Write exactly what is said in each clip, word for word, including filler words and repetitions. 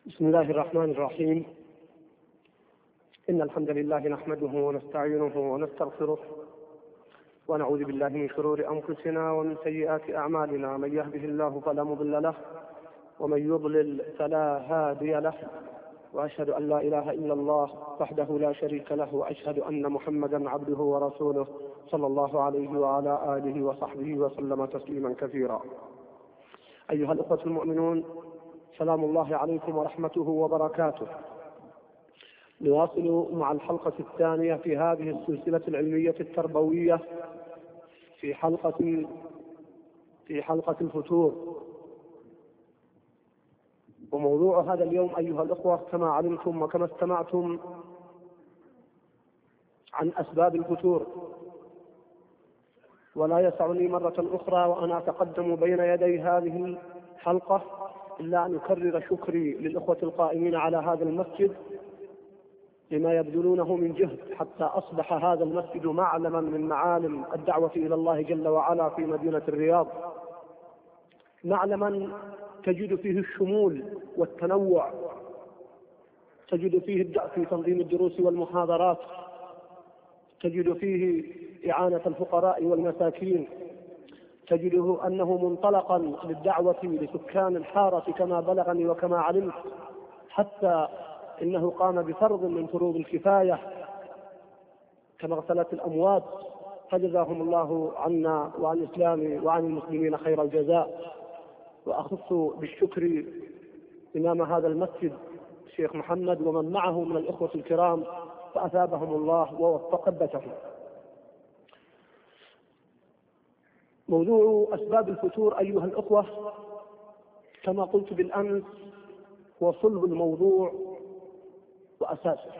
بسم الله الرحمن الرحيم. إن الحمد لله نحمده ونستعينه ونستغفره ونعوذ بالله من شرور أنفسنا ومن سيئات أعمالنا. من يهده الله فلا مضل له ومن يضلل فلا هادي له، وأشهد أن لا إله إلا الله وحده لا شريك له، وأشهد أن محمدا عبده ورسوله صلى الله عليه وعلى آله وصحبه وسلم تسليما كثيرا. أيها الأخوة المؤمنون، سلام الله عليكم ورحمته وبركاته. نواصل مع الحلقة الثانية في هذه السلسلة العلمية التربوية في حلقة في حلقة الفتور. وموضوع هذا اليوم أيها الأخوة كما علمتم وكما استمعتم عن أسباب الفتور، ولا يسعني مرة أخرى وأنا أتقدم بين يدي هذه الحلقة إلا أن أكرر شكري للإخوة القائمين على هذا المسجد لما يبذلونه من جهد حتى أصبح هذا المسجد معلما من معالم الدعوة إلى الله جل وعلا في مدينة الرياض، معلما تجد فيه الشمول والتنوع، تجد فيه في تنظيم الدروس والمحاضرات، تجد فيه إعانة الفقراء والمساكين، تجده أنه منطلقا للدعوة لسكان الحارة كما بلغني وكما علمت، حتى إنه قام بفرض من فروض الكفاية كمغسلة الأموات، فجزاهم الله عنا وعن الإسلام وعن المسلمين خير الجزاء. وأخص بالشكر إمام هذا المسجد الشيخ محمد ومن معه من الإخوة الكرام، فأثابهم الله ووفق بتهم. موضوع أسباب الفتور أيها الأخوة كما قلت بالأمس هو صلب الموضوع وأساسه.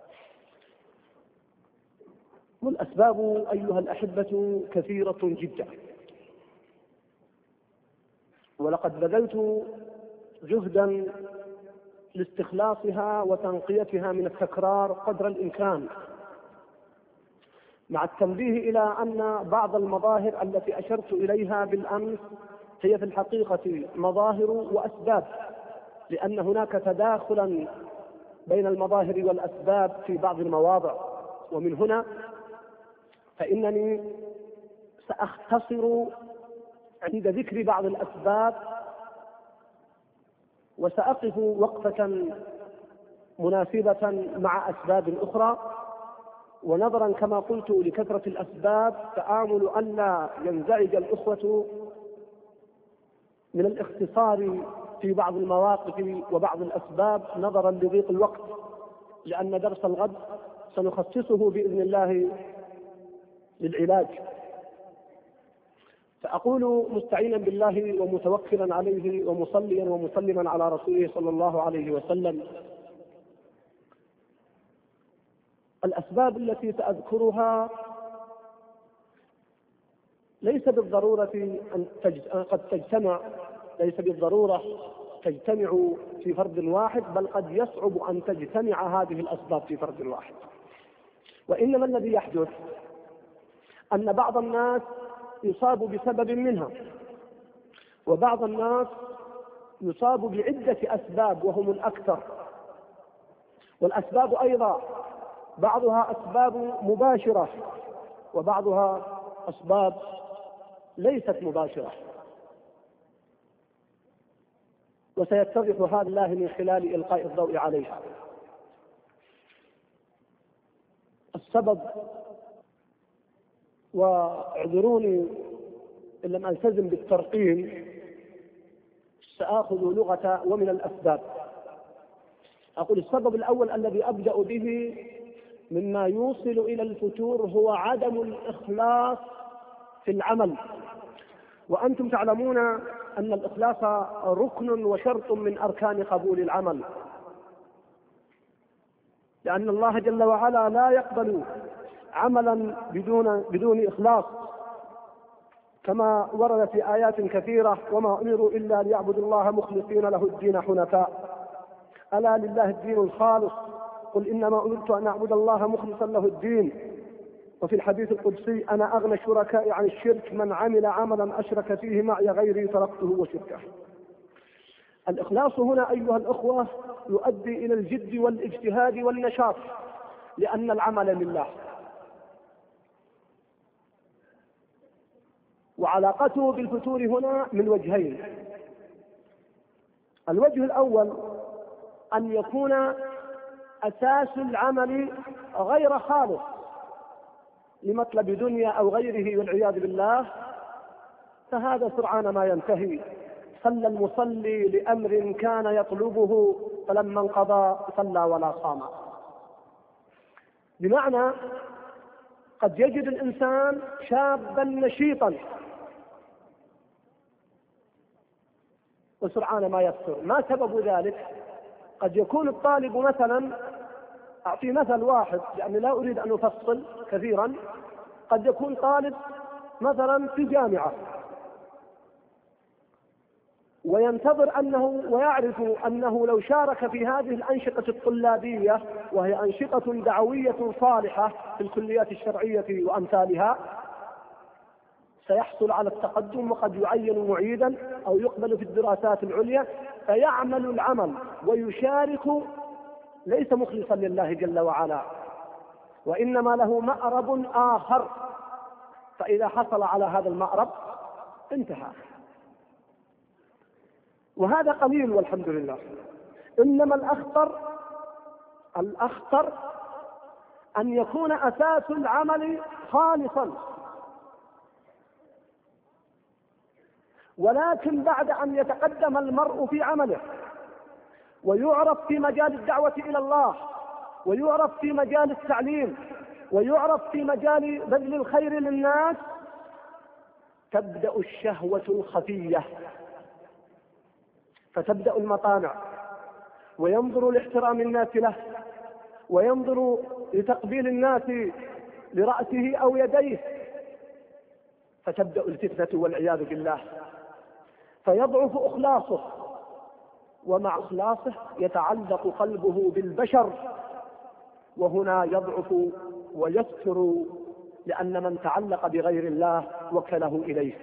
والأسباب أيها الأحبة كثيرة جدا، ولقد بذلت جهدا لاستخلاصها وتنقيتها من التكرار قدر الإمكان، مع التنبيه إلى أن بعض المظاهر التي أشرت إليها بالأمس هي في الحقيقة مظاهر وأسباب، لأن هناك تداخلا بين المظاهر والأسباب في بعض المواضع. ومن هنا فإنني سأختصر عند ذكر بعض الأسباب، وسأقف وقفة مناسبة مع أسباب أخرى، ونظرا كما قلت لكثرة الأسباب تآمل أن لا ينزعج الأخوة من الاختصار في بعض المواقف وبعض الأسباب نظرا لضيق الوقت، لأن درس الغد سنخصصه بإذن الله للعلاج. فأقول مستعينا بالله ومتوكلا عليه ومصليا ومسلما على رسوله صلى الله عليه وسلم: الأسباب التي سأذكرها ليس بالضرورة أن تج... قد تجتمع ليس بالضرورة تجتمع في فرد واحد، بل قد يصعب أن تجتمع هذه الأسباب في فرد واحد. وإنما الذي يحدث أن بعض الناس يصاب بسبب منها، وبعض الناس يصاب بعدة أسباب وهم الأكثر. والأسباب أيضا بعضها أسباب مباشرة وبعضها أسباب ليست مباشرة، وسيتضح هذا الله من خلال إلقاء الضوء عليها. السبب، واعذروني إن لم ألتزم بالترقيم، سآخذ لغة ومن الأسباب. أقول السبب الأول الذي أبدأ به مما يوصل إلى الفتور هو عدم الإخلاص في العمل. وأنتم تعلمون أن الإخلاص ركن وشرط من أركان قبول العمل، لأن الله جل وعلا لا يقبل عملا بدون بدون إخلاص، كما ورد في آيات كثيرة: وما أمروا إلا ليعبدوا الله مخلصين له الدين حنفاء، ألا لله الدين الخالص، قل إنما أمرت أن أعبد الله مخلصا له الدين. وفي الحديث القدسي: أنا أغنى الشركاء عن الشرك، من عمل عملا أشرك فيه معي غيري تركته وشركه. الإخلاص هنا أيها الأخوة يؤدي إلى الجد والاجتهاد والنشاط، لأن العمل لله. وعلاقته بالفتور هنا من وجهين. الوجه الأول أن يكون أساس العمل غير خالص لمطلب دنيا أو غيره والعياذ بالله، فهذا سرعان ما ينتهي. صلى المصلي لأمر كان يطلبه فلما انقضى صلى ولا صام. بمعنى قد يجد الإنسان شابا نشيطا وسرعان ما يفتر. ما سبب ذلك؟ قد يكون الطالب مثلا، أعطي مثل واحد لأني لا أريد أن أفصل كثيرا، قد يكون طالب مثلا في جامعة وينتظر أنه ويعرف أنه لو شارك في هذه الأنشطة الطلابية، وهي أنشطة دعوية صالحة في الكليات الشرعية وأمثالها، سيحصل على التقدم وقد يعين معيدا أو يقبل في الدراسات العليا، فيعمل العمل ويشارك ليس مخلصا لله جل وعلا، وإنما له مأرب آخر. فإذا حصل على هذا المأرب انتهى، وهذا قليل والحمد لله. إنما الأخطر الأخطر أن يكون أساس العمل خالصا، ولكن بعد أن يتقدم المرء في عمله ويعرف في مجال الدعوة إلى الله، ويعرف في مجال التعليم، ويعرف في مجال بذل الخير للناس، تبدأ الشهوة الخفية، فتبدأ المطامع، وينظر لاحترام الناس له، وينظر لتقبيل الناس لرأسه أو يديه، فتبدأ الفتنة والعياذ بالله، فيضعف إخلاصه، ومع إخلاصه يتعلق قلبه بالبشر، وهنا يضعف ويكثر، لأن من تعلق بغير الله وكله إليه.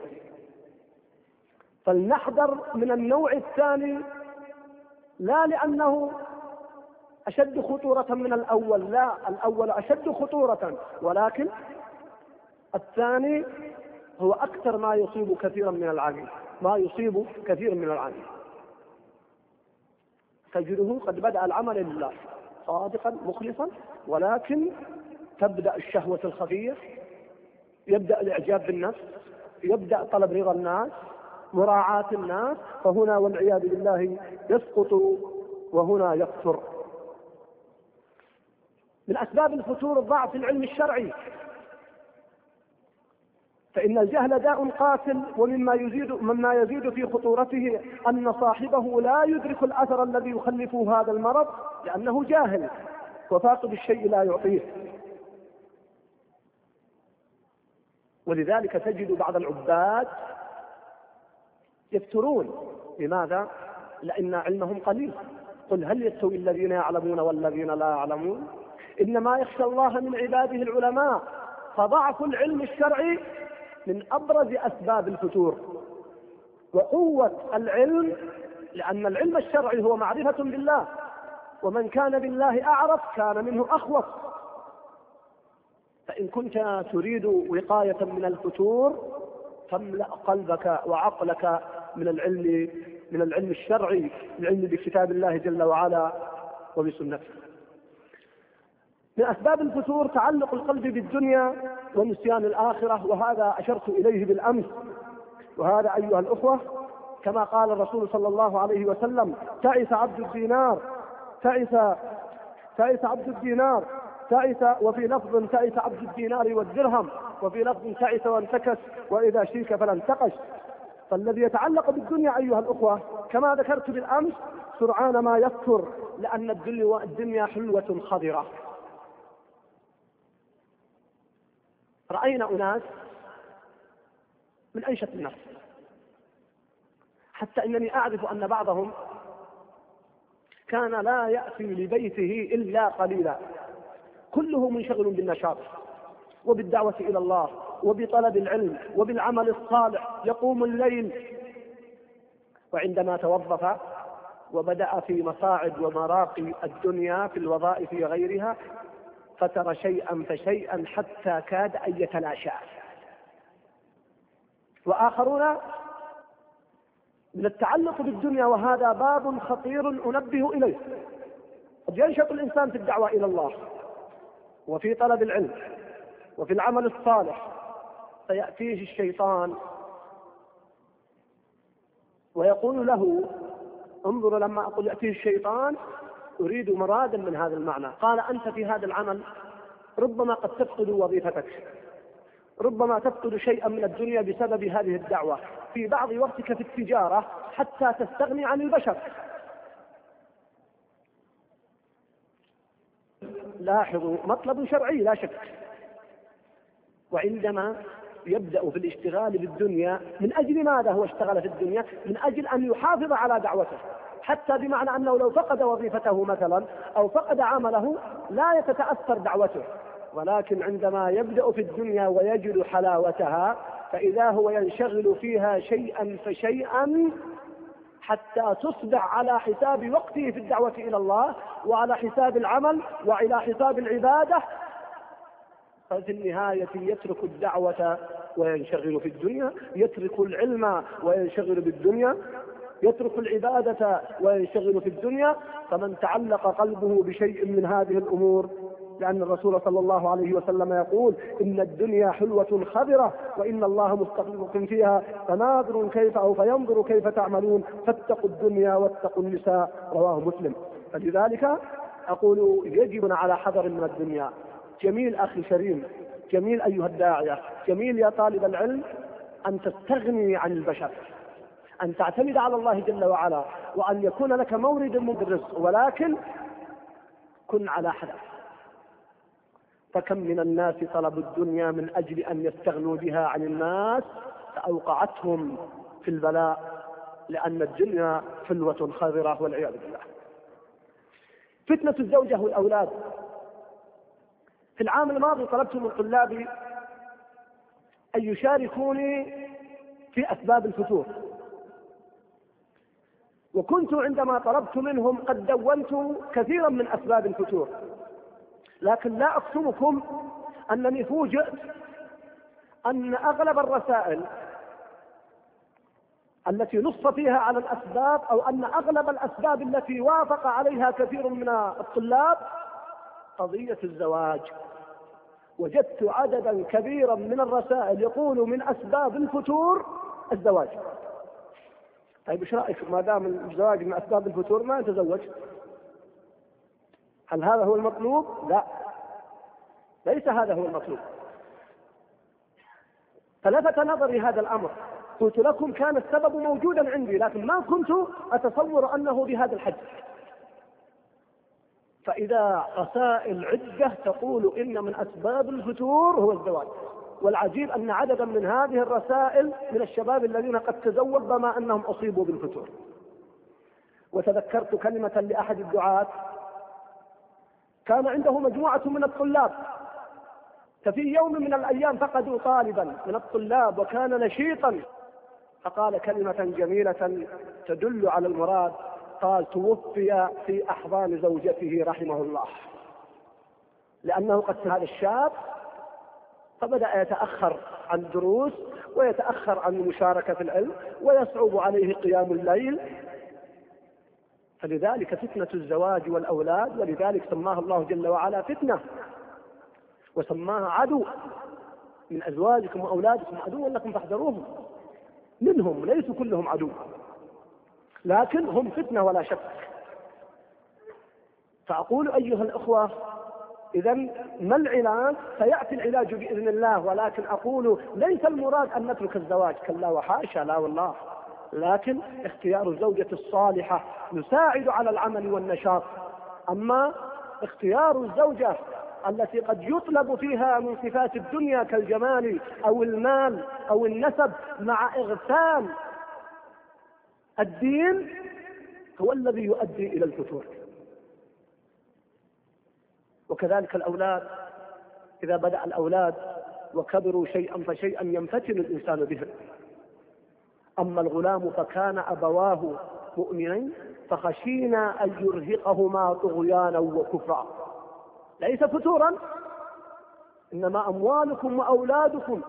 فلنحذر من النوع الثاني، لا لأنه أشد خطورة من الأول، لا، الأول أشد خطورة، ولكن الثاني هو أكثر ما يصيب كثيرا من العامل، ما يصيب كثير من العامل. تجده قد بدأ العمل لله صادقا مخلصا، ولكن تبدأ الشهوة الخفية، يبدأ الإعجاب بالنفس، يبدأ طلب رضا الناس، مراعاة الناس، فهنا والعياذ بالله يسقط وهنا يكثر. من أسباب الفتور الضعف العلم الشرعي، فإن الجهل داء قاتل، ومما يزيد مما يزيد في خطورته أن صاحبه لا يدرك الأثر الذي يخلفه هذا المرض، لأنه جاهل وفاقد الشيء لا يعطيه. ولذلك تجد بعض العباد يفترون. لماذا؟ لأن علمهم قليل. قل هل يستوي الذين يعلمون والذين لا يعلمون؟ إنما يخشى الله من عباده العلماء. فضعف العلم الشرعي من أبرز أسباب الفتور، وقوة العلم، لأن العلم الشرعي هو معرفة بالله، ومن كان بالله أعرف كان منه أخوف. فإن كنت تريد وقاية من الفتور فاملأ قلبك وعقلك من العلم من العلم الشرعي، العلم بكتاب الله جل وعلا وبسنته. من أسباب الفتور تعلق القلب بالدنيا ونسيان الآخرة، وهذا أشرت إليه بالأمس. وهذا أيها الأخوة كما قال الرسول صلى الله عليه وسلم: تعس عبد الدينار تعس تعس عبد الدينار تعس وفي لفظ تعس عبد الدينار والدرهم، وفي لفظ تعس وانتكس وإذا شيك فلا انتقش. فالذي يتعلق بالدنيا أيها الأخوة كما ذكرت بالأمس سرعان ما يكثر، لأن الدنيا حلوة خضرة. رأينا أناس من أنشط الناس، حتى إنني أعرف أن بعضهم كان لا يأتي لبيته إلا قليلا، كله منشغل بالنشاط وبالدعوة إلى الله وبطلب العلم وبالعمل الصالح، يقوم الليل، وعندما توظف وبدأ في مصاعد ومراقي الدنيا في الوظائف وغيرها، فترى شيئا فشيئا حتى كاد أن يتلاشى. وآخرون من التعلق بالدنيا، وهذا باب خطير أنبه إليه. قد ينشط الإنسان في الدعوة إلى الله وفي طلب العلم وفي العمل الصالح، فيأتيه الشيطان ويقول له، انظروا لما أقول يأتيه الشيطان أريد مرادا من هذا المعنى، قال أنت في هذا العمل ربما قد تفقد وظيفتك، ربما تفقد شيئا من الدنيا بسبب هذه الدعوة، في بعض وقتك في التجارة حتى تستغني عن البشر. لاحظوا، مطلب شرعي لا شك. وعندما يبدأ في الاشتغال بالدنيا، من أجل ماذا هو اشتغل في الدنيا؟ من أجل أن يحافظ على دعوته، حتى بمعنى أنه لو فقد وظيفته مثلا أو فقد عمله لا يتتأثر دعوته. ولكن عندما يبدأ في الدنيا ويجد حلاوتها، فإذا هو ينشغل فيها شيئا فشيئا حتى تصبح على حساب وقته في الدعوة إلى الله، وعلى حساب العمل، وعلى حساب العبادة، ففي النهاية يترك الدعوة وينشغل في الدنيا، يترك العلم وينشغل بالدنيا، يترك العبادة وينشغل في الدنيا. فمن تعلق قلبه بشيء من هذه الأمور، لأن الرسول صلى الله عليه وسلم يقول إن الدنيا حلوة خضرة وإن الله مستقلكم فيها فناظر كيف أو فينظر كيف تعملون فاتقوا الدنيا واتقوا النساء، رواه مسلم. فلذلك أقول يجب على حذر من الدنيا. جميل أخي شريم، جميل أيها الداعية، جميل يا طالب العلم أن تستغني عن البشر، أن تعتمد على الله جل وعلا، وأن يكون لك مورد من الرزق، ولكن كن على حذر. فكم من الناس طلبوا الدنيا من أجل أن يستغنوا بها عن الناس، فأوقعتهم في البلاء، لأن الدنيا حلوة خضرة والعياذ بالله. فتنة الزوجة والأولاد. في العام الماضي طلبت من طلابي أن يشاركوني في أسباب الفتور، وكنت عندما طلبت منهم قد دونت كثيرا من أسباب الفتور، لكن لا أقسمكم أنني فوجئت أن أغلب الرسائل التي نص فيها على الأسباب، أو أن أغلب الأسباب التي وافق عليها كثير من الطلاب قضية الزواج. وجدت عددا كبيرا من الرسائل يقول من أسباب الفتور الزواج. طيب ايش رأيك ما دام الزواج من أسباب الفتور ما يتزوج؟ هل هذا هو المطلوب؟ لا، ليس هذا هو المطلوب. فلفت نظري هذا الأمر، قلت لكم كان السبب موجودا عندي، لكن ما كنت أتصور أنه بهذا الحد. فإذا رسائل عدة تقول إن من أسباب الفتور هو الزواج. والعجيب أن عددا من هذه الرسائل من الشباب الذين قد تزوج بما أنهم أصيبوا بالفتور. وتذكرت كلمة لأحد الدعاة كان عنده مجموعة من الطلاب، ففي يوم من الأيام فقدوا طالبا من الطلاب وكان نشيطا، فقال كلمة جميلة تدل على المراد، قال توفي في أحضان زوجته رحمه الله، لأنه قد هذا الشاب فبدأ يتأخر عن الدروس ويتأخر عن المشاركة في العلم ويصعب عليه قيام الليل. فلذلك فتنة الزواج والأولاد، ولذلك سماها الله جل وعلا فتنة، وسماها عدو. من أزواجكم وأولادكم عدوا لكم فاحذروهم. منهم، ليسوا كلهم عدو، لكن هم فتنة ولا شك. فأقول أيها الأخوة، إذن ما العلاج؟ سيأتي العلاج بإذن الله، ولكن أقول ليس المراد أن نترك الزواج، كلا وحاشا، لا والله، لكن اختيار الزوجة الصالحة يساعد على العمل والنشاط. أما اختيار الزوجة التي قد يطلب فيها من صفات الدنيا كالجمال أو المال أو النسب مع إغفال الدين هو الذي يؤدي إلى الفتور. وكذلك الأولاد، إذا بدأ الأولاد وكبروا شيئا فشيئا ينفتن الإنسان بهم. أما الغلام فكان أبواه مؤمنين فخشينا أن يرهقهما طغيانا وكفرا. ليس فتورا، إنما أموالكم وأولادكم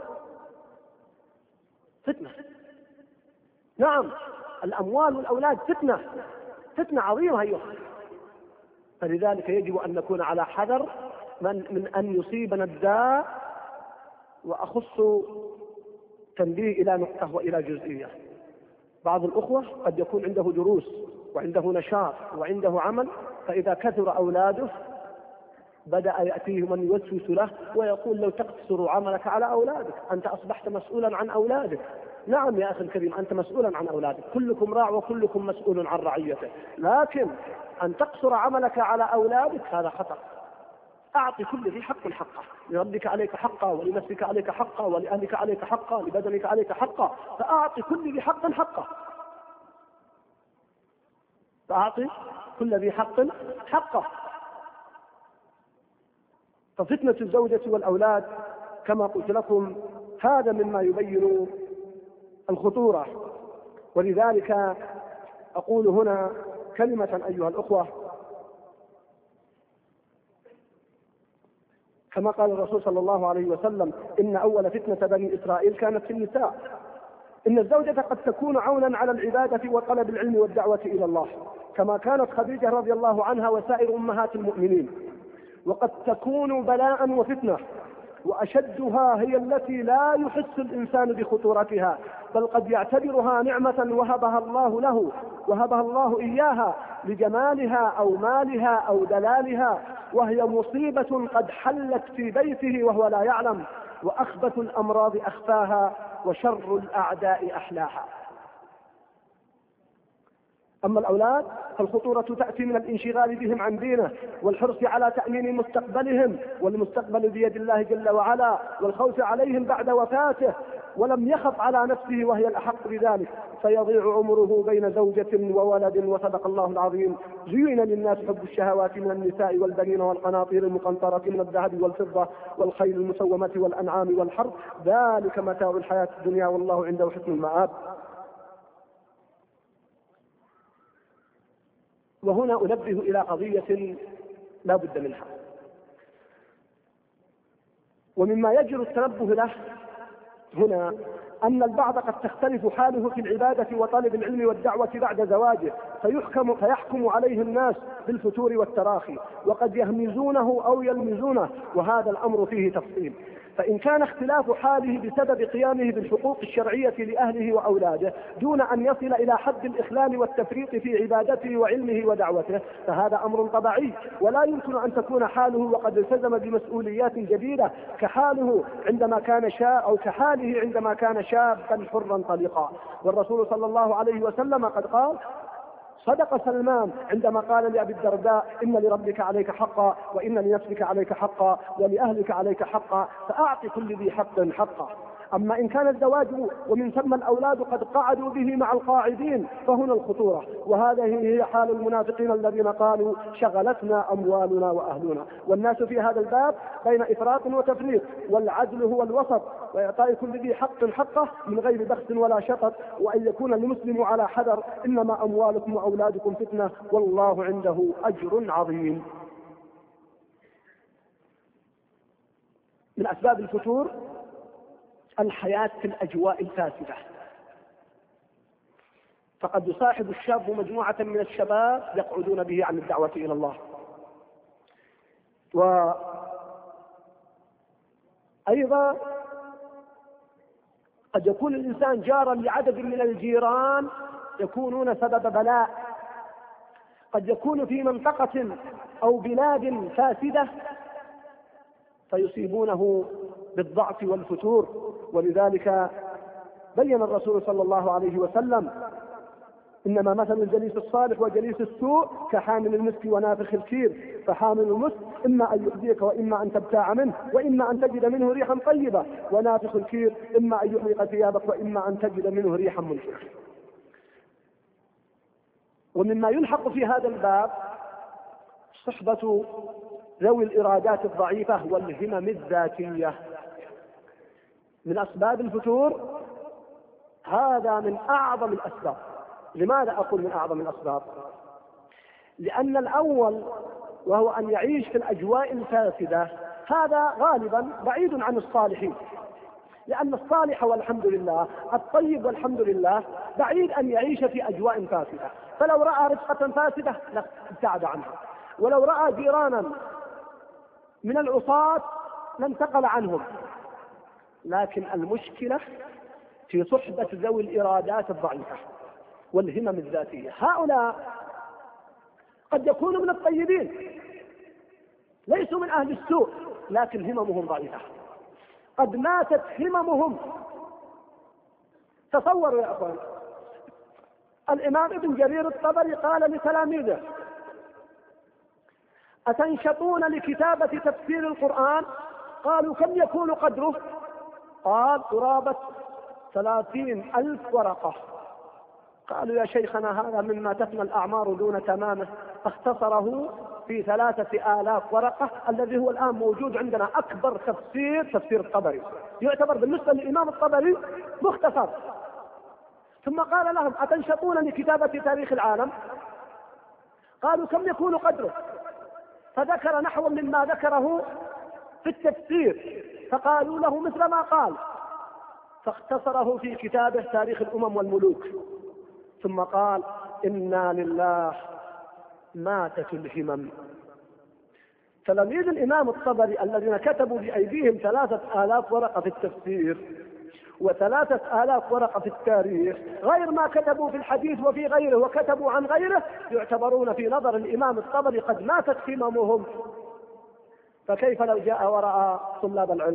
فتنة. نعم، الأموال والأولاد فتنة، فتنة عظيمة أيها. فلذلك يجب أن نكون على حذر من, من أن يصيبنا الداء. وأخص تنبيه إلى نقطة وإلى جزئية. بعض الأخوة قد يكون عنده دروس وعنده نشاط وعنده عمل، فإذا كثر أولاده بدأ يأتيه من يوسوس له ويقول لو تقتصر عملك على أولادك، أنت أصبحت مسؤولا عن أولادك. نعم يا أخي الكريم، أنت مسؤولا عن أولادك، كلكم راع وكلكم مسؤول عن رعيته، لكن أن تقصر عملك على أولادك هذا خطأ. أعطي كل ذي حق حقه، لربك عليك حقا، ولنفسك عليك حقا، ولأهلك عليك حقا، لبدنك عليك حقا، فأعطي كل ذي حق حقه، فأعطي كل ذي حق حقه. ففتنة الزوجة والأولاد كما قلت لكم هذا مما يبين الخطورة. ولذلك أقول هنا كلمة أيها الأخوة، كما قال الرسول صلى الله عليه وسلم: إن أول فتنة بني إسرائيل كانت في النساء. إن الزوجة قد تكون عونا على العبادة وطلب العلم والدعوة إلى الله، كما كانت خديجة رضي الله عنها وسائر أمهات المؤمنين، وقد تكون بلاء وفتنة، وأشدها هي التي لا يحس الإنسان بخطورتها، بل قد يعتبرها نعمة وهبها الله له وهبها الله إياها لجمالها أو مالها أو دلالها، وهي مصيبة قد حلت في بيته وهو لا يعلم، وأخبث الأمراض أخفاها، وشر الأعداء أحلاها. أما الأولاد فالخطورة تأتي من الانشغال بهم عن دينه، والحرص على تأمين مستقبلهم، والمستقبل بيد الله جل وعلا، والخوف عليهم بعد وفاته، ولم يخف على نفسه وهي الأحق بذلك، فيضيع عمره بين زوجة وولد. وصدق الله العظيم: زين للناس حب الشهوات من النساء والبنين والقناطير المقنطرة من الذهب والفضة والخيل المسومة والأنعام والحرث، ذلك متاع الحياة الدنيا والله عنده حسن المآب. وهنا أنبه إلى قضية لا بد منها، ومما يجر التنبه له هنا أن البعض قد تختلف حاله في العبادة وطلب العلم والدعوة بعد زواجه، فيحكم, فيحكم عليه الناس بالفتور والتراخي، وقد يهمزونه أو يلمزونه، وهذا الأمر فيه تفصيل. فإن كان اختلاف حاله بسبب قيامه بالحقوق الشرعية لأهله وأولاده دون أن يصل إلى حد الإخلال والتفريط في عبادته وعلمه ودعوته، فهذا أمر طبيعي، ولا يمكن أن تكون حاله وقد التزم بمسؤوليات جديدة كحاله عندما كان شاب أو كحاله عندما كان شابا حرا طليقا. والرسول صلى الله عليه وسلم قد قال: صدق سلمان عندما قال لأبي الدرداء: إن لربك عليك حقا، وإن لنفسك عليك حقا، ولأهلك عليك حقا، فأعطي كل ذي حق حقا. أما إن كان الزواج ومن ثم الأولاد قد قعدوا به مع القاعدين فهنا الخطورة، وهذه هي حال المنافقين الذين قالوا: شغلتنا أموالنا وأهلنا. والناس في هذا الباب بين إفراط وتفريط، والعدل هو الوسط، وإعطاء كل ذي حق حقه من غير بخس ولا شطط، وأن يكون المسلم على حذر: إنما أموالكم وأولادكم فتنة، والله عنده أجر عظيم. من أسباب الفتور الحياة في الأجواء الفاسدة، فقد يصاحب الشاب مجموعة من الشباب يقعدون به عن الدعوة إلى الله، وأيضا قد يكون الإنسان جارا لعدد من الجيران يكونون سبب بلاء، قد يكون في منطقة أو بلاد فاسدة فيصيبونه بالضعف والفتور. ولذلك بين الرسول صلى الله عليه وسلم: إنما مثل الجليس الصالح وجليس السوء كحامل المسك ونافخ الكير، فحامل المسك إما أن يؤذيك وإما أن تبتاع منه وإما أن تجد منه ريحا طيبة، ونافخ الكير إما أن يحرق ثيابك وإما أن تجد منه ريحا منفرة. ومما يلحق في هذا الباب صحبة ذوي الإرادات الضعيفة والهمم الذاتية من أسباب الفتور. هذا من أعظم الأسباب. لماذا أقول من أعظم الأسباب؟ لأن الأول وهو أن يعيش في الأجواء الفاسدة هذا غالبا بعيد عن الصالحين، لأن الصالح والحمد لله الطيب والحمد لله بعيد أن يعيش في أجواء فاسدة، فلو رأى رفقة فاسدة ابتعد عنها، ولو رأى جيرانا من العصاة لانتقل عنهم. لكن المشكلة في صحبة ذوي الإرادات الضعيفة والهمم الذاتية. هؤلاء قد يكونوا من الطيبين ليسوا من أهل السوء، لكن هممهم ضعيفة، قد ماتت هممهم. تصوروا يا أخوان، الإمام ابن جرير الطبري قال لتلاميذه: أتنشطون لكتابة تفسير القرآن؟ قالوا: كم يكون قدره؟ قال: قرابة ثلاثين ألف ورقة. قالوا: يا شيخنا هذا مما تفنى الأعمار دون تمامه، فاختصره في ثلاثة آلاف ورقة الذي هو الآن موجود عندنا أكبر تفسير، تفسير الطبري، يعتبر بالنسبة للإمام الطبري مختصر. ثم قال لهم: أتنشطون لكتابة تاريخ العالم؟ قالوا: كم يكون قدره؟ فذكر نحو مما ذكره في التفسير، فقالوا له مثل ما قال، فاختصره في كتابه تاريخ الأمم والملوك. ثم قال: إنا لله ماتت الهمم. تلاميذ الإمام الطبري الذين كتبوا بأيديهم ثلاثة آلاف ورقة في التفسير وثلاثة آلاف ورقة في التاريخ، غير ما كتبوا في الحديث وفي غيره وكتبوا عن غيره، يعتبرون في نظر الإمام الطبري قد ماتت هممهم. فكيف لو جاء ورأى طلاب العلم؟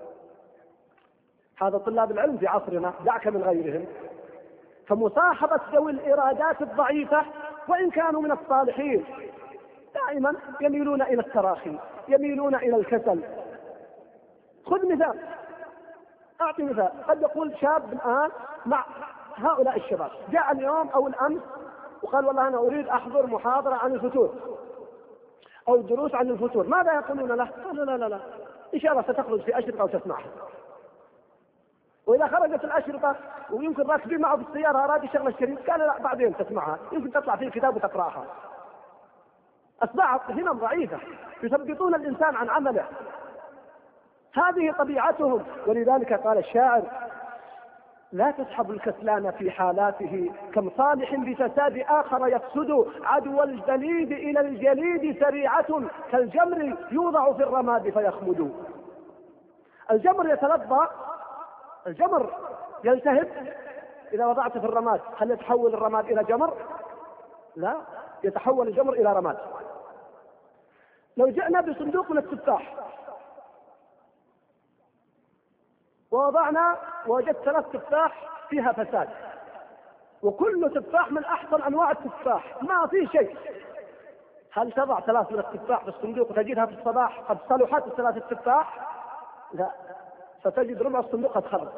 هذا طلاب العلم في عصرنا، دعك من غيرهم. فمصاحبة ذوي الإرادات الضعيفة وإن كانوا من الصالحين دائما يميلون إلى التراخي، يميلون إلى الكسل. خذ مثال، أعطي مثال. قد يقول شاب الآن مع هؤلاء الشباب، جاء اليوم أو الأمس وقال: والله أنا أريد أحضر محاضرة عن الفتور أو دروس عن الفتور. ماذا يقولون له؟ قالوا: لا لا لا، إن شاء الله ستخرج في أشرطة وتسمعها. وإذا خرجت الأشرطة ويمكن راكبين معه في السيارة أراد يشغل الشريط، قال: لا بعدين تسمعها، يمكن تطلع فيه كتاب وتقرأها. أصبحت همم ضعيفة يثبطون الإنسان عن عمله، هذه طبيعتهم. ولذلك قال الشاعر: لا تسحب الكسلان في حالاته، كم صالح بفساد آخر يفسد، عدو الجليد إلى الجليد سريعة، كالجمر يوضع في الرماد فيخمد. الجمر يتلظى، الجمر يلتهب إذا وضعت في الرماد، هل يتحول الرماد إلى جمر؟ لا، يتحول الجمر إلى رماد. لو جئنا بصندوق من التفاح ووضعنا ووجدت ثلاث تفاح فيها فساد، وكل تفاح من أحسن أنواع التفاح ما في شيء، هل تضع ثلاث من التفاح في الصندوق وتجدها في الصباح قد صلحت الثلاث التفاح؟ لا، ستجد ربع الصندوق قد خرج.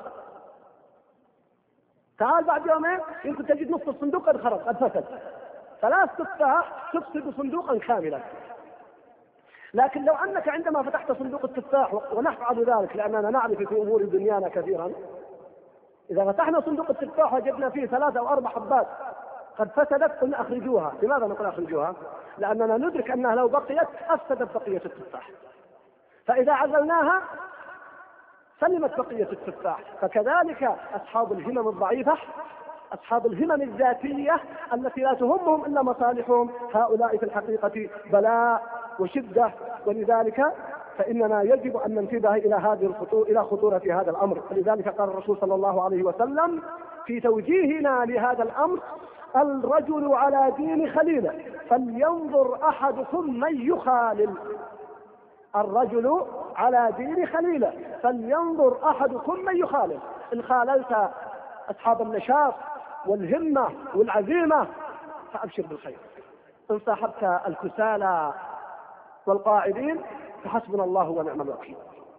تعال بعد يومين يمكن تجد نصف الصندوق قد خرج، قد فسد. ثلاث تفاح تفسد صندوقا كاملا. لكن لو أنك عندما فتحت صندوق التفاح، ونفعل ذلك لأننا نعرف في أمور دنيانا كثيرا، إذا فتحنا صندوق التفاح وجدنا فيه ثلاثة أو أربع حبات قد فسدت، قلنا أخرجوها. لماذا نقول أخرجوها؟ لأننا ندرك أنها لو بقيت أفسدت بقية التفاح، فإذا عزلناها سلمت بقية التفاح. فكذلك أصحاب الهمم الضعيفة، أصحاب الهمم الذاتية التي لا تهمهم إلا مصالحهم، هؤلاء في الحقيقة بلاء وشدة. ولذلك فإننا يجب أن ننتبه إلى هذه الخطورة، إلى خطورة هذا الأمر. ولذلك قال الرسول صلى الله عليه وسلم في توجيهنا لهذا الأمر: الرجل على دين خليله فلينظر أحدكم من يخالل. الرجل على دين خليله فلينظر أحدكم من يخالل. إن خاللت أصحاب النشاط والهمة والعزيمة فأبشر بالخير، إن صاحبت الكسالى والقاعدين فحسبنا الله ونعم الوكيل.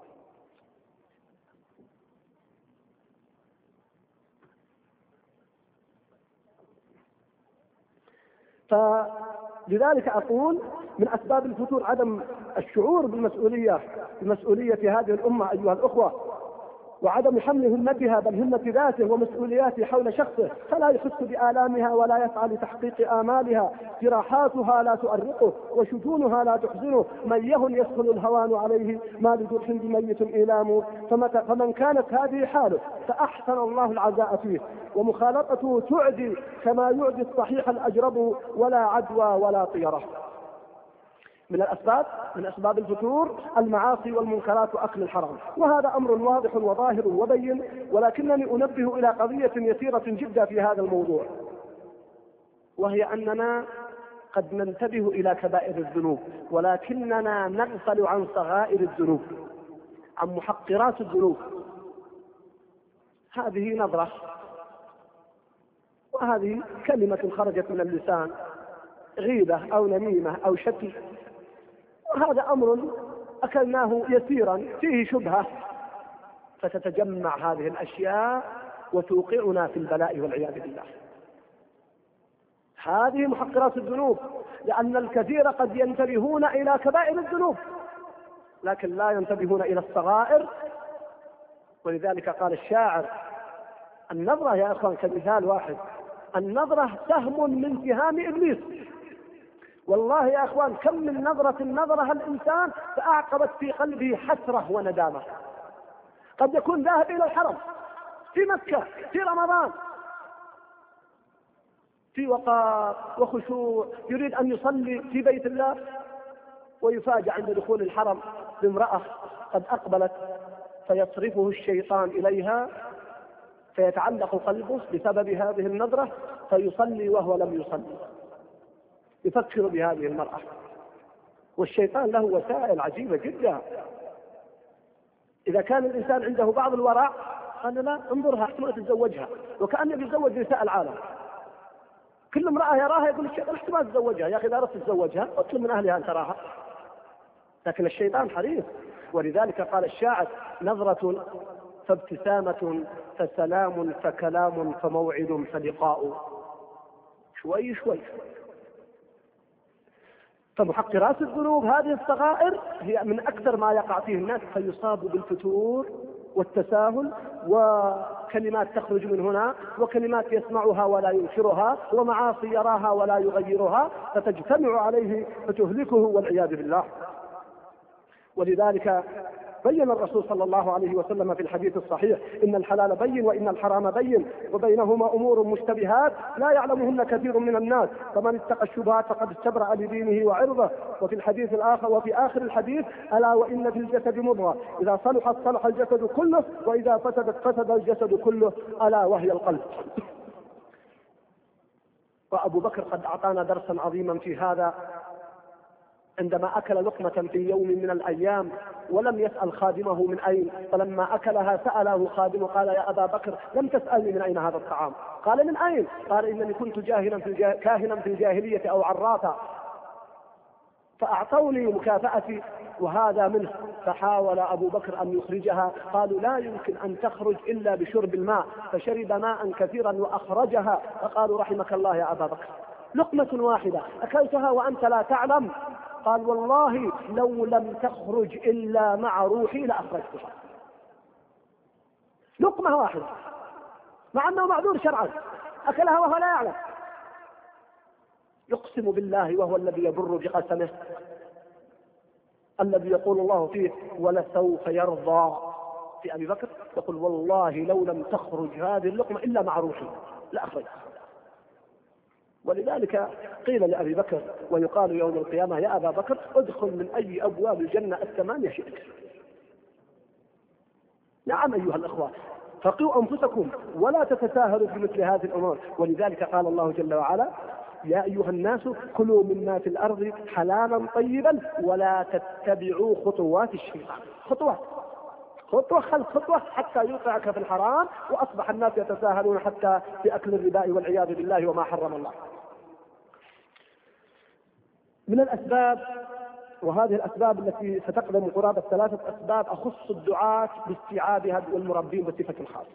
فلذلك أقول من أسباب الفتور عدم الشعور بالمسؤولية بمسؤولية هذه الأمة أيها الأخوة. وعدم حمل همتها بل همة ذاته ومسؤولياته حول شخصه، فلا يحس بآلامها ولا يسعى لتحقيق آمالها. جراحاتها لا تؤرقه وشجونها لا تحزنه. من يهن يسهل الهوان عليه، ما لجرح بميت إيلام. فمن كانت هذه حاله فأحسن الله العزاء فيه، ومخالطته تعدي كما يعدي الصحيح الأجرب، ولا عدوى ولا طيرة. من الأسباب من أسباب الفتور المعاصي والمنكرات وأكل الحرام، وهذا أمر واضح وظاهر وبين، ولكنني أنبه إلى قضية يسيرة جدا في هذا الموضوع، وهي أننا قد ننتبه إلى كبائر الذنوب ولكننا نغفل عن صغائر الذنوب، عن محقرات الذنوب. هذه نظرة، وهذه كلمة خرجت من اللسان، غيبة أو نميمة أو شتم، وهذا أمر أكلناه يسيرا فيه شبهة، فتتجمع هذه الأشياء وتوقعنا في البلاء والعياذ بالله. هذه محقرات الذنوب، لأن الكثير قد ينتبهون إلى كبائر الذنوب لكن لا ينتبهون إلى الصغائر. ولذلك قال الشاعر: النظرة يا أخوان كمثال واحد، النظرة سهم من سهام إبليس. والله يا أخوان كم من نظرة نظرها الإنسان فأعقبت في قلبه حسرة وندامة. قد يكون ذاهب إلى الحرم في مكة في رمضان في وقار وخشوع، يريد أن يصلي في بيت الله، ويفاجأ عند دخول الحرم بامرأة قد أقبلت، فيصرفه الشيطان إليها فيتعلق قلبه بسبب هذه النظرة، فيصلي وهو لم يصلي، يفكر بهذه المرأة. والشيطان له وسائل عجيبة جدا. إذا كان الإنسان عنده بعض الورع قال: لا انظرها احتمال تتزوجها، وكأنه يتزوج نساء العالم. كل امرأة يراها يقول الشيطان احتمال تتزوجها، يا أخي إذا أردت تتزوجها اطلب من أهلها أن تراها. لكن الشيطان حريص. ولذلك قال الشاعر: نظرة فابتسامة فسلام فكلام فموعد فلقاء. شوي شوي. فمحقرات الذنوب هذه الصغائر هي من أكثر ما يقع فيه الناس، فيصاب بالفتور والتساهل، وكلمات تخرج من هنا وكلمات يسمعها ولا ينكرها، ومعاصي يراها ولا يغيرها، فتجتمع عليه فتهلكه والعياذ بالله. ولذلك بين الرسول صلى الله عليه وسلم في الحديث الصحيح: إن الحلال بين وإن الحرام بين وبينهما أمور مشتبهات لا يعلمهن كثير من الناس، فمن اتقى الشبهات فقد استبرأ لدينه وعرضه. وفي الحديث الآخر وفي آخر الحديث: ألا وإن في الجسد مضغة إذا صلحت صلح الجسد كله وإذا فسدت فسد الجسد كله، ألا وهي القلب. وأبو بكر قد أعطانا درسا عظيما في هذا عندما أكل لقمة في يوم من الأيام ولم يسأل خادمه من أين، فلما أكلها سأله خادمه قال: يا أبا بكر لم تسألني من أين هذا الطعام؟ قال: من أين؟ قال: إنني كنت جاهلا في الجا... كاهنا في الجاهلية أو عراتا فأعطوني مكافأتي وهذا منه. فحاول أبو بكر أن يخرجها، قالوا: لا يمكن أن تخرج إلا بشرب الماء، فشرب ماء كثيرا وأخرجها، فقالوا: رحمك الله يا أبا بكر، لقمة واحدة أكلتها وأنت لا تعلم. قال: والله لو لم تخرج إلا مع روحي لأخرجتها. لقمة واحدة مع أنه معذور شرعا، أكلها وهو لا يعلم. يقسم بالله وهو الذي يبر بقسمه، الذي يقول الله فيه: ولسوف يرضى. في أبي بكر يقول: والله لو لم تخرج هذه اللقمة إلا مع روحي لأخرجتها. ولذلك قيل لأبي بكر ويقال يوم القيامة: يا أبا بكر ادخل من أي أبواب الجنة الثمانية شئت. نعم أيها الأخوة، فقوا أنفسكم ولا تتساهلوا بمثل هذه الأمور. ولذلك قال الله جل وعلا: يا أيها الناس كلوا مما في الأرض حلالا طيبا ولا تتبعوا خطوات الشيطان. خطوات خطوة خلف خطوة حتى يوقعك في الحرام، وأصبح الناس يتساهلون حتى في أكل الربا والعياذ بالله وما حرم الله. من الأسباب، وهذه الأسباب التي ستقدم قرابة ثلاثة أسباب، أخص الدعاة باستيعابها والمربين بصفة خاصة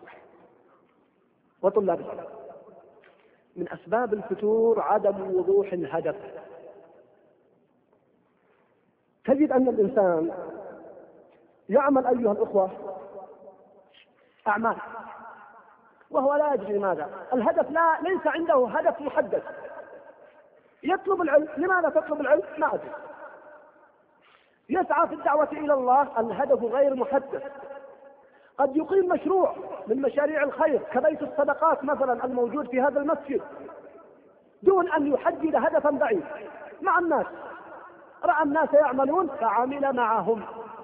وطلاب العلم. من أسباب الفتور عدم وضوح الهدف. تجد أن الإنسان يعمل أيها الأخوة أعمال، وهو لا يدري لماذا. الهدف لا ليس عنده هدف محدد. يطلب العلم، لماذا تطلب العلم؟ ما أدري. يسعى في الدعوة إلى الله، الهدف غير محدد. قد يقيم مشروع من مشاريع الخير كبيت الصدقات مثلا الموجود في هذا المسجد دون أن يحدد هدفا بعيد مع الناس، رأى الناس يعملون فعمل معهم.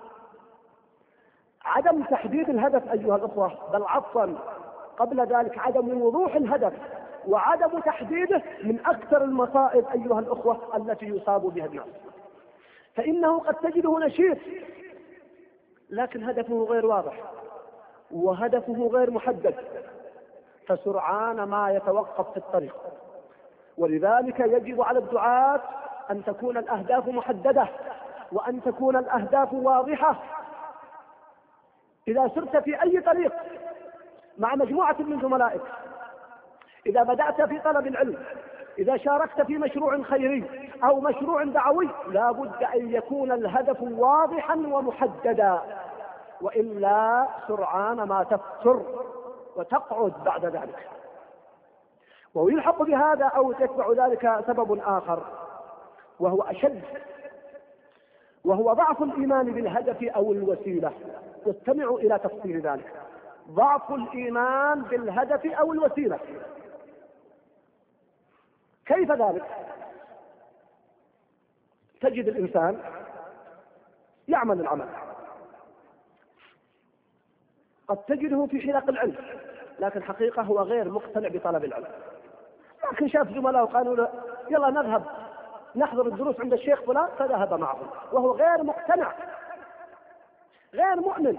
عدم تحديد الهدف أيها الأخوة، بل عفوا قبل ذلك عدم وضوح الهدف وعدم تحديده من أكثر المصائب أيها الأخوة التي يصاب بها الناس. فإنه قد تجده نشيط لكن هدفه غير واضح وهدفه غير محدد، فسرعان ما يتوقف في الطريق. ولذلك يجب على الدعاة أن تكون الأهداف محددة وأن تكون الأهداف واضحة. إذا سرت في أي طريق مع مجموعة من زملائك، إذا بدأت في طلب العلم، إذا شاركت في مشروع خيري أو مشروع دعوي، لا بد أن يكون الهدف واضحا ومحددا، وإلا سرعان ما تفتر وتقعد بعد ذلك. ويلحق بهذا أو يتبع ذلك سبب آخر وهو أشد، وهو ضعف الإيمان بالهدف أو الوسيلة. واستمعوا إلى تفصيل ذلك. ضعف الإيمان بالهدف أو الوسيلة. كيف ذلك؟ تجد الإنسان يعمل العمل، قد تجده في حلق العلم لكن حقيقة هو غير مقتنع بطلب العلم، لكن شاف زملاء قالوا له يلا نذهب نحضر الدروس عند الشيخ فلان فذهب معهم وهو غير مقتنع غير مؤمن.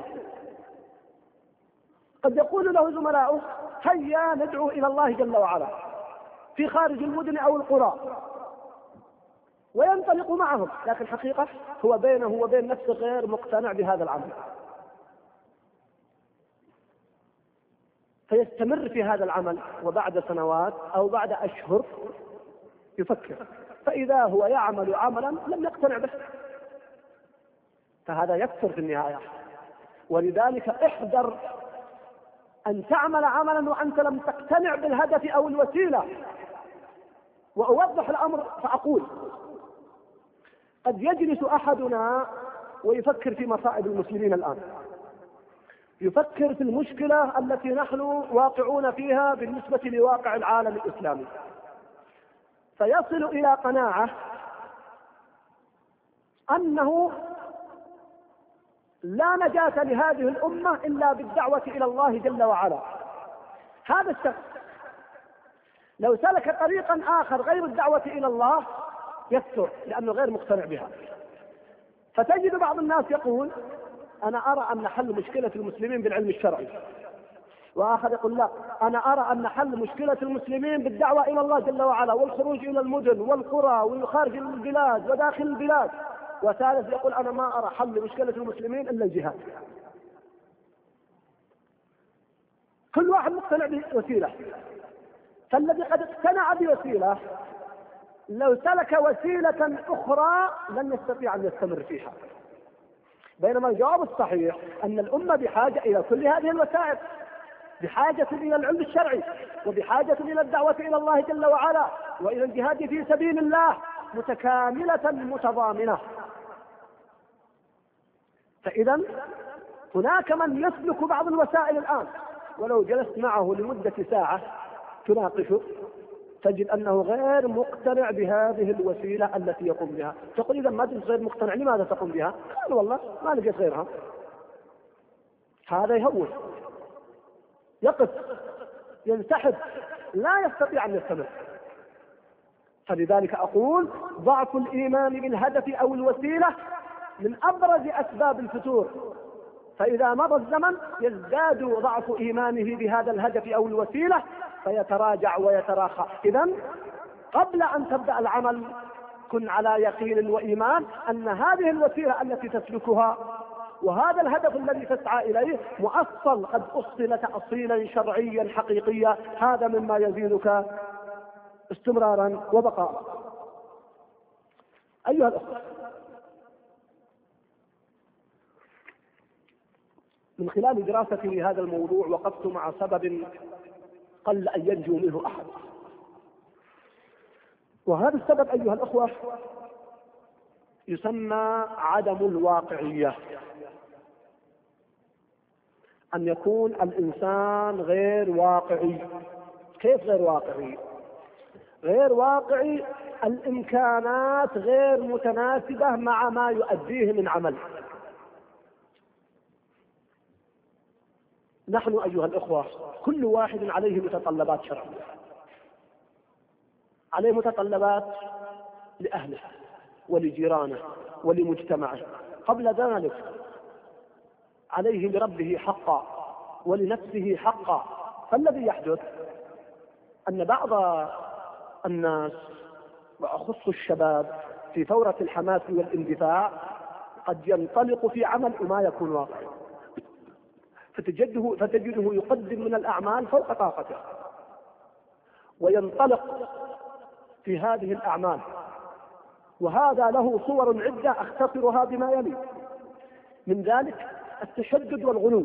قد يقول له زملاؤه هيا ندعو إلى الله جل وعلا في خارج المدن أو القرى، وينطلق معهم، لكن حقيقة هو بينه وبين نفسه غير مقتنع بهذا العمل، فيستمر في هذا العمل وبعد سنوات أو بعد أشهر يفكر، فإذا هو يعمل عملا لم يقتنع به، فهذا يكثر في النهاية. ولذلك احذر أن تعمل عملا وأنت لم تقتنع بالهدف أو الوسيلة. وأوضح الأمر فأقول قد يجلس أحدنا ويفكر في مصائب المسلمين الآن، يفكر في المشكلة التي نحن واقعون فيها بالنسبة لواقع العالم الإسلامي، فيصل إلى قناعة أنه لا نجاة لهذه الأمة إلا بالدعوة إلى الله جل وعلا. هذا الشخص لو سلك طريقا آخر غير الدعوة إلى الله يكثر لأنه غير مقتنع بها. فتجد بعض الناس يقول أنا أرى أن حل مشكلة المسلمين بالعلم الشرعي، وآخر يقول لا أنا أرى أن حل مشكلة المسلمين بالدعوة إلى الله جل وعلا والخروج إلى المدن والقرى وخارج البلاد وداخل البلاد، وثالث يقول أنا ما أرى حل مشكلة المسلمين إلا الجهاد. كل واحد مقتنع بوسيلة، فالذي قد اقتنع بوسيلة لو سلك وسيلة أخرى لن يستطيع أن يستمر فيها. بينما الجواب الصحيح أن الأمة بحاجة إلى كل هذه الوسائل، بحاجة إلى العلم الشرعي وبحاجة إلى الدعوة إلى الله جل وعلا وإلى الجهاد في سبيل الله متكاملة متضامنة. فإذا هناك من يسلك بعض الوسائل الآن ولو جلست معه لمدة ساعة تناقشه تجد أنه غير مقتنع بهذه الوسيلة التي يقوم بها. تقول إذا ما دمت غير مقتنع لماذا تقوم بها؟ قال والله ما لقيت غيرها. هذا يهون، يقف، ينسحب، لا يستطيع أن يستمر. فلذلك أقول ضعف الإيمان بالهدف أو الوسيلة من أبرز أسباب الفتور، فإذا مضى الزمن يزداد ضعف إيمانه بهذا الهدف أو الوسيلة فيتراجع ويتراخى. إذن قبل أن تبدأ العمل كن على يقين وإيمان أن هذه الوسيلة التي تسلكها وهذا الهدف الذي تسعى إليه مؤصل، قد أصل تأصيلا شرعيا حقيقيا، هذا مما يزيدك استمرارا وبقاء. أيها الأخوة، من خلال دراستي لهذا الموضوع وقفت مع سبب قل أن ينجو منه أحد، وهذا السبب أيها الأخوة يسمى عدم الواقعية. أن يكون الإنسان غير واقعي. كيف غير واقعي؟ غير واقعي الإمكانات غير متناسبة مع ما يؤديه من عمل. نحن أيها الأخوة كل واحد عليه متطلبات شرعية، عليه متطلبات لأهله ولجيرانه ولمجتمعه، قبل ذلك عليه لربه حقا ولنفسه حقا. فالذي يحدث أن بعض الناس وأخص الشباب في ثورة الحماس والاندفاع قد ينطلق في عمل وما يكون واقعي، فتجده, فتجده يقدم من الأعمال فوق طاقته، وينطلق في هذه الأعمال، وهذا له صور عدة أختصرها بما يلي. من ذلك التشدد والغلو،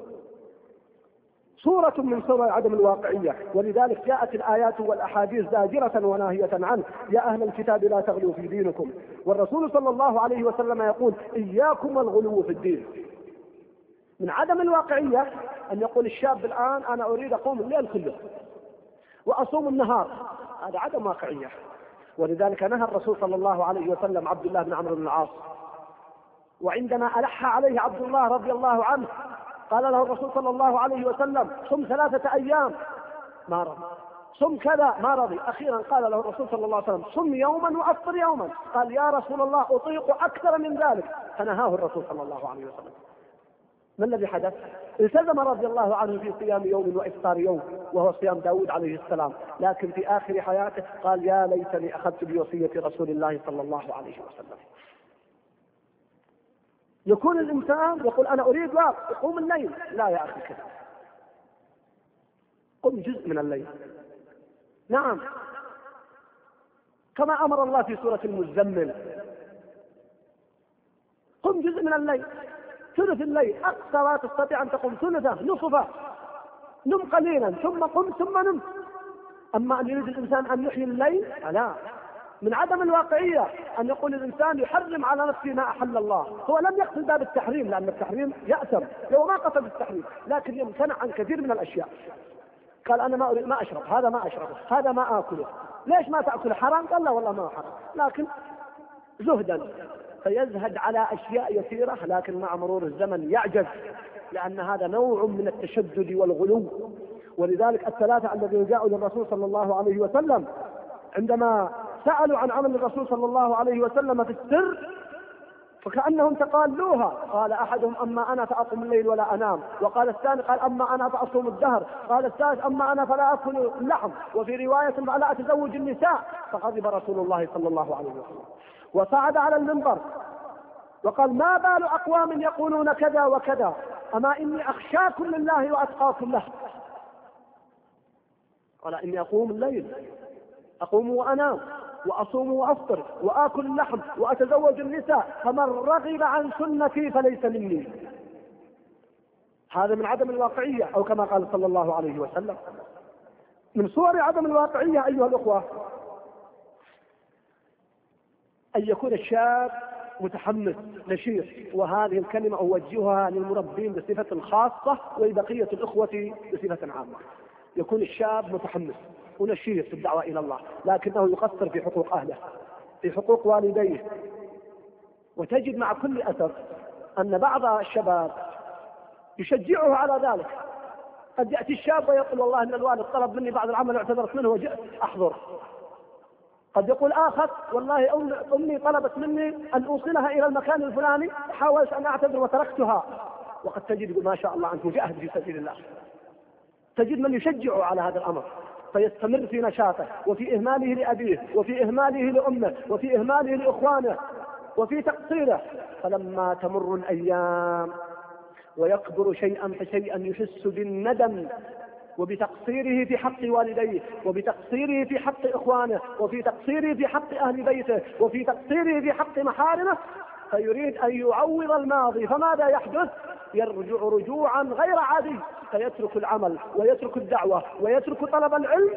صورة من صور عدم الواقعية، ولذلك جاءت الآيات والأحاديث زاجرة وناهية عنه: يا أهل الكتاب لا تغلوا في دينكم. والرسول صلى الله عليه وسلم يقول: إياكم الغلو في الدين. من عدم الواقعية أن يقول الشاب الآن أنا أريد أقوم الليل كله وأصوم النهار، هذا عدم واقعية. ولذلك نهى الرسول صلى الله عليه وسلم عبد الله بن عمرو بن العاص، وعندما ألح عليه عبد الله رضي الله عنه قال له الرسول صلى الله عليه وسلم: صم ثلاثة أيام، ما رضي. صم كذا، ما رضي. أخيرا قال له الرسول صلى الله عليه وسلم: صم يوما وأفطر يوما. قال: يا رسول الله أطيق أكثر من ذلك، فنهاه الرسول صلى الله عليه وسلم. ما الذي حدث؟ التزم رضي الله عنه في صيام يوم وإفطار يوم، وهو صيام داود عليه السلام، لكن في آخر حياته قال: يا ليتني أخذت بوصية رسول الله صلى الله عليه وسلم. يكون الإنسان يقول أنا أريد وقت يقوم الليل، لا يا أخي كذا، قم جزء من الليل. نعم، كما أمر الله في سورة المزمل: قم جزء من الليل، ثلث الليل، أقصى ما تستطيع أن تقوم ثلثه، نصفه، نم قليلا ثم قم ثم نم. أما أن يريد الإنسان أن يحيي الليل، لا. من عدم الواقعية أن يقول الإنسان يحرم على نفسه ما أحل الله. هو لم يقصد باب التحريم، لأن التحريم يأثم، لو ما قصد التحريم، لكن يمتنع عن كثير من الأشياء. قال أنا ما أريد، ما أشرب هذا، ما أشربه هذا، ما آكله. ليش ما تأكل؟ حرام؟ قال لا والله ما هو حرام، لكن زهدا، فيزهد على أشياء يسيرة، لكن مع مرور الزمن يعجز، لأن هذا نوع من التشدد والغلو. ولذلك الثلاثة الذين جاءوا للرسول صلى الله عليه وسلم عندما سألوا عن عمل الرسول صلى الله عليه وسلم في السر فكأنهم تقالوها، قال أحدهم: أما أنا فأقوم الليل ولا أنام. وقال الثاني: قال أما أنا فأصوم الدهر. قال الثالث: أما أنا فلا أكل اللحم. وفي رواية: فلا أتزوج النساء. فغضب رسول الله صلى الله عليه وسلم وصعد على المنبر وقال: ما بال أقوام يقولون كذا وكذا، أما إني أخشاكم لله وأتقاكم له. قال: إني أقوم الليل، أقوم وأنام وأصوم وأفطر وآكل اللحم وأتزوج النساء، فمن رغب عن سنتي فليس مني. هذا من عدم الواقعية، أو كما قال صلى الله عليه وسلم. من صور عدم الواقعية أيها الأخوة أن يكون الشاب متحمس نشيط، وهذه الكلمة أوجهها للمربين بصفة خاصة ولبقية الأخوة بصفة عامة. يكون الشاب متحمس ونشيط في الدعوة إلى الله، لكنه يقصر في حقوق أهله، في حقوق والديه. وتجد مع كل أسف أن بعض الشباب يشجعه على ذلك. قد يأتي الشاب ويقول: والله إن الوالد طلب مني بعض العمل واعتذرت منه وجئت أحضر. قد يقول آخر: والله أمي طلبت مني أن أوصلها إلى المكان الفلاني، حاولت أن أعتذر وتركتها. وقد تجد ما شاء الله أنت مجاهد في سبيل الله. تجد من يشجع على هذا الأمر فيستمر في نشاطه، وفي إهماله لأبيه، وفي إهماله لأمه، وفي إهماله لإخوانه، وفي تقصيره. فلما تمر الأيام ويكبر شيئا فشيئا يحس بالندم وبتقصيره في حق والديه، وبتقصيره في حق إخوانه، وفي تقصيره في حق أهل بيته، وفي تقصيره في حق محارمه، فيريد أن يعوض الماضي. فماذا يحدث؟ يرجع رجوعا غير عادي، فيترك العمل ويترك الدعوة ويترك طلب العلم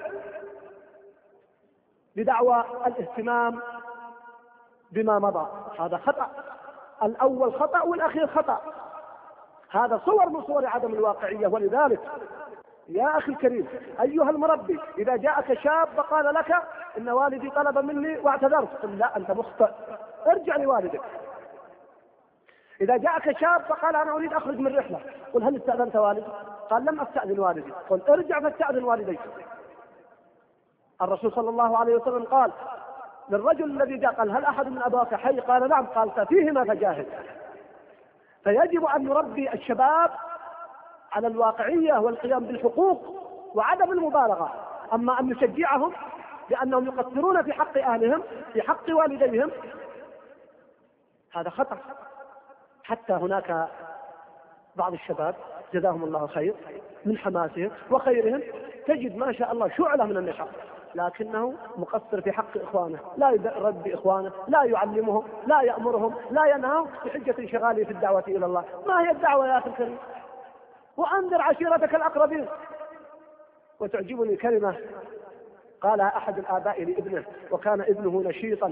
بدعوى الاهتمام بما مضى. هذا خطأ، الأول خطأ والأخير خطأ. هذا صور من صور عدم الواقعية. ولذلك يا أخي الكريم أيها المربي، إذا جاءك شاب فقال لك إن والدي طلب مني واعتذرت، قل لا أنت مخطئ، ارجع لوالدك. إذا جاءك شاب فقال أنا أريد أخرج من رحلة، قل هل استأذنت والدي؟ قال لم أستأذن والدي، قل ارجع فاستأذن والديك. الرسول صلى الله عليه وسلم قال للرجل الذي جاء قال هل أحد من أبواك حي؟ قال نعم، قال ففيهما فجاهد. فيجب أن نربي الشباب على الواقعية والقيام بالحقوق وعدم المبالغة. أما أن نشجعهم بأنهم يقصرون في حق أهلهم في حق والديهم هذا خطأ. حتى هناك بعض الشباب جزاهم الله خير من حماسهم وخيرهم تجد ما شاء الله شعلة من النشاط، لكنه مقصر في حق إخوانه، لا يرد إخوانه، لا يعلمهم، لا يأمرهم، لا ينهاهم بحجة انشغاله في الدعوة إلى الله. ما هي الدعوة يا أخي الكريم؟ وأنذر عشيرتك الأقربين. وتعجبني كلمة قالها أحد الآباء لابنه وكان ابنه نشيطا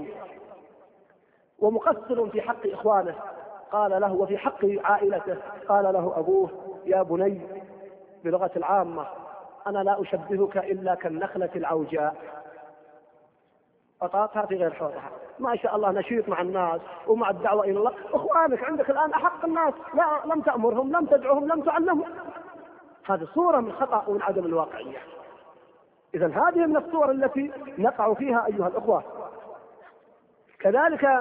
ومقصر في حق إخوانه، قال له وفي حق عائلته، قال له أبوه يا بني بلغة العامة أنا لا أشبهك إلا كالنخلة العوجاء. أطاقها في غير حوضها، ما شاء الله نشيط مع الناس ومع الدعوة إلى الله. أخوانك عندك الآن أحق الناس، لا لم تأمرهم، لم تدعوهم، لم تعلمهم. هذه صورة من خطأ ومن عدم الواقعية. إذن هذه من الصور التي نقع فيها أيها الأخوة. كذلك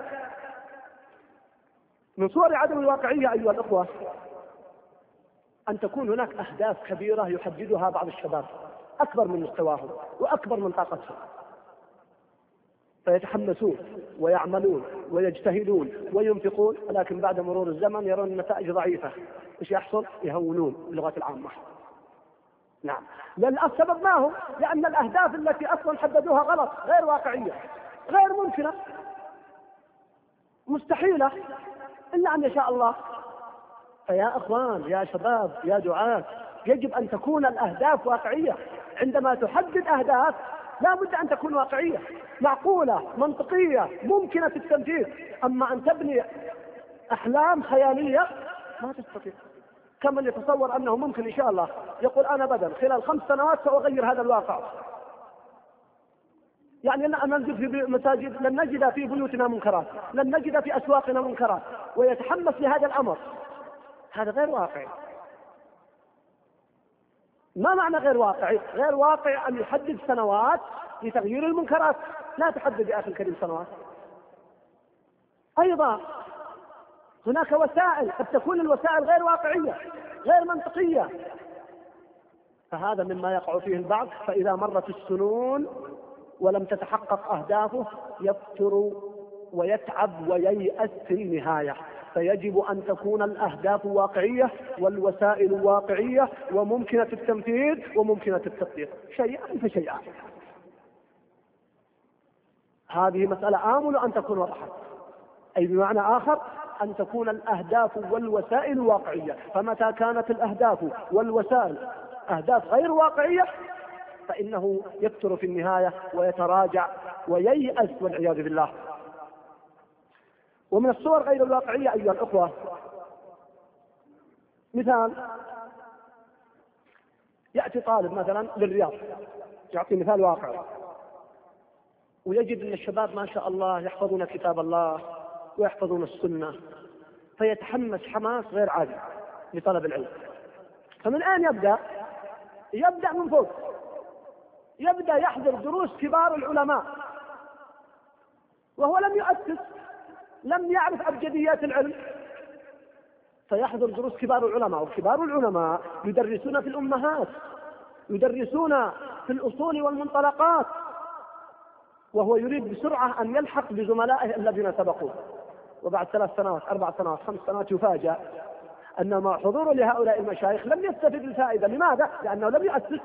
من صور عدم الواقعية أيها الأخوة أن تكون هناك أهداف كبيرة يحددها بعض الشباب أكبر من مستواهم وأكبر من طاقتهم، فيتحمسون ويعملون ويجتهدون وينفقون، ولكن بعد مرور الزمن يرون النتائج ضعيفة. إيش يحصل؟ يهونون باللغة العامة. نعم، لأن السبب ما هو؟ لأن الأهداف التي أصلا حددوها غلط، غير واقعية، غير ممكنة، مستحيلة إلا أن يشاء الله. فيا أخوان يا شباب يا دعاة، يجب أن تكون الأهداف واقعية. عندما تحدد أهداف لا بد أن تكون واقعية، معقولة، منطقية، ممكنة التنفيذ. أما أن تبني أحلام خيالية ما تستطيع. كمن يتصور أنه ممكن إن شاء الله يقول أنا بدل خلال خمس سنوات سأغير هذا الواقع، يعني لن ننزل في مساجد، لن نجد في بيوتنا منكرات، لن نجد في أسواقنا منكرات، ويتحمس لهذا الأمر. هذا غير واقعي. ما معنى غير واقعي؟ غير واقعي أن يحدد سنوات لتغيير المنكرات. لا تحدد يا أخي الكريم سنوات. أيضا هناك وسائل قد تكون الوسائل غير واقعية، غير منطقية، فهذا مما يقع فيه البعض. فإذا مرت السنون ولم تتحقق أهدافه يفتر ويتعب وييأس في النهاية. فيجب أن تكون الأهداف واقعية والوسائل واقعية وممكنة التنفيذ وممكنة التطبيق، شيئا فشيئا. هذه مسألة آمل أن تكون واضحة، أي بمعنى آخر أن تكون الأهداف والوسائل واقعية. فمتى كانت الأهداف والوسائل أهداف غير واقعية فإنه يفتر في النهاية ويتراجع وييأس والعياذ بالله. ومن الصور غير الواقعية أيها الأخوة مثال، يأتي طالب مثلا للرياض، يعطي مثال واقعي، ويجد أن الشباب ما شاء الله يحفظون كتاب الله ويحفظون السنة، فيتحمس حماس غير عادي لطلب العلم. فمن أين يبدأ؟ يبدأ من فوق، يبدأ يحضر دروس كبار العلماء وهو لم يؤسس، لم يعرف أبجديات العلم، فيحضر دروس كبار العلماء. وكبار العلماء يدرسون في الأمهات، يدرسون في الأصول والمنطلقات، وهو يريد بسرعة أن يلحق بزملائه الذين سبقوه. وبعد ثلاث سنوات أربع سنوات خمس سنوات يفاجأ أن مع حضوره لهؤلاء المشايخ لم يستفد الفائدة. لماذا؟ لأنه لم يؤسس.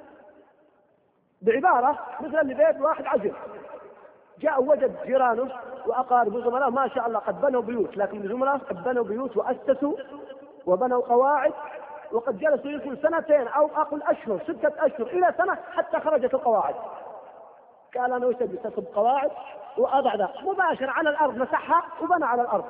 بعبارة مثل اللي بيت واحد عجل، جاء وجد جيرانه وأقاربه وزملائه ما شاء الله قد بنوا بيوت، لكن الزملاء قد بنوا بيوت وأسسوا وبنوا قواعد، وقد جلسوا يمكن سنتين أو أقل أشهر، ستة أشهر إلى سنة حتى خرجت القواعد. قال أنا وش أسكب قواعد وأضع ذا مباشر على الأرض، مسحها وبنى على الأرض.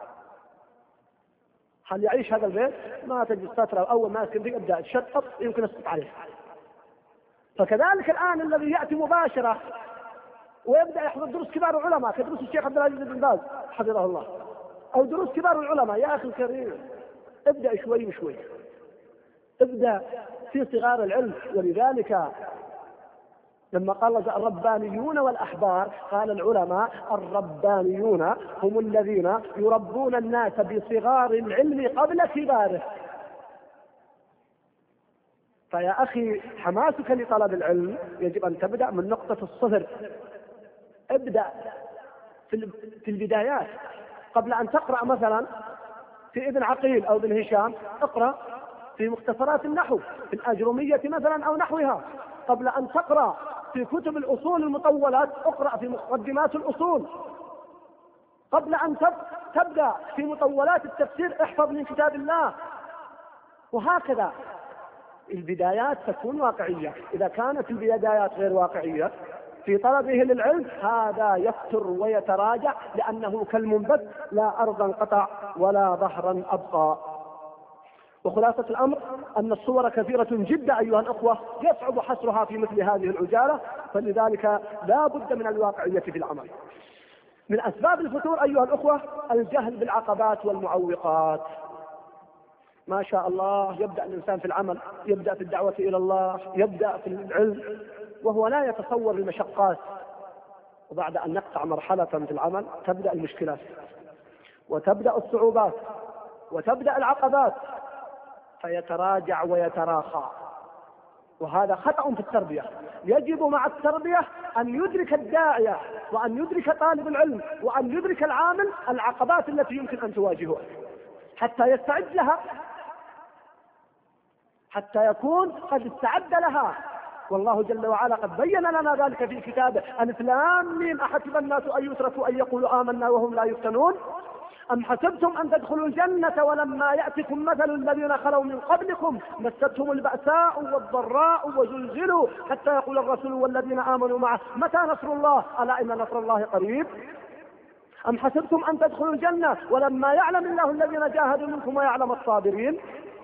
هل يعيش هذا البيت؟ ما تجد فترة أول ما يسكن فيه يبدأ يتشطط يمكن يسقط عليه. فكذلك الآن الذي يأتي مباشرة ويبدأ يحضر دروس كبار العلماء كدروس الشيخ عبد العزيز بن باز حفظه الله، أو دروس كبار العلماء، يا أخي الكريم ابدأ شوي شوي، ابدأ في صغار العلم. ولذلك لما قال الربانيون والأحبار قال العلماء الربانيون هم الذين يربون الناس بصغار العلم قبل كباره. فيا أخي حماسك لطلب العلم يجب أن تبدأ من نقطة الصفر. ابدأ في البدايات قبل أن تقرأ مثلا في ابن عقيل أو ابن هشام، اقرأ في مختصرات النحو في الأجرمية مثلا أو نحوها. قبل أن تقرأ في كتب الأصول المطولات اقرأ في مقدمات الأصول. قبل أن تبدأ في مطولات التفسير احفظ من كتاب الله. وهكذا البدايات تكون واقعية. إذا كانت البدايات غير واقعية في طلبه للعلم هذا يفتر ويتراجع، لأنه كالمنبت لا أرضا قطع ولا ظهرا أبقى. وخلاصة الأمر أن الصور كثيرة جدا أيها الأخوة، يصعب حصرها في مثل هذه العجالة، فلذلك لا بد من الواقعية في العمل. من أسباب الفتور أيها الأخوة الجهل بالعقبات والمعوقات. ما شاء الله يبدأ الإنسان في العمل، يبدأ في الدعوة إلى الله، يبدأ في العلم وهو لا يتصور المشقات، وبعد أن نقطع مرحلة في العمل تبدأ المشكلات وتبدأ الصعوبات وتبدأ العقبات فيتراجع ويتراخى، وهذا خطأ في التربية. يجب مع التربية أن يدرك الداعية وأن يدرك طالب العلم وأن يدرك العامل العقبات التي يمكن أن تواجهها حتى يستعد لها، حتى يكون قد استعد لها. والله جل وعلا قد بين لنا ذلك في كتابه: ألف لام ميم أحسب الناس أن يتركوا أن يقولوا آمنا وهم لا يفتنون أم حسبتم أن تدخلوا الجنة ولما يأتكم مثل الذين خلوا من قبلكم مستهم البأساء والضراء وزلزلوا حتى يقول الرسول والذين آمنوا معه متى نصر الله ألا إن نصر الله قريب. أم حسبتم أن تدخلوا الجنة ولما يعلم الله الذين جاهدوا منكم ويعلم الصابرين.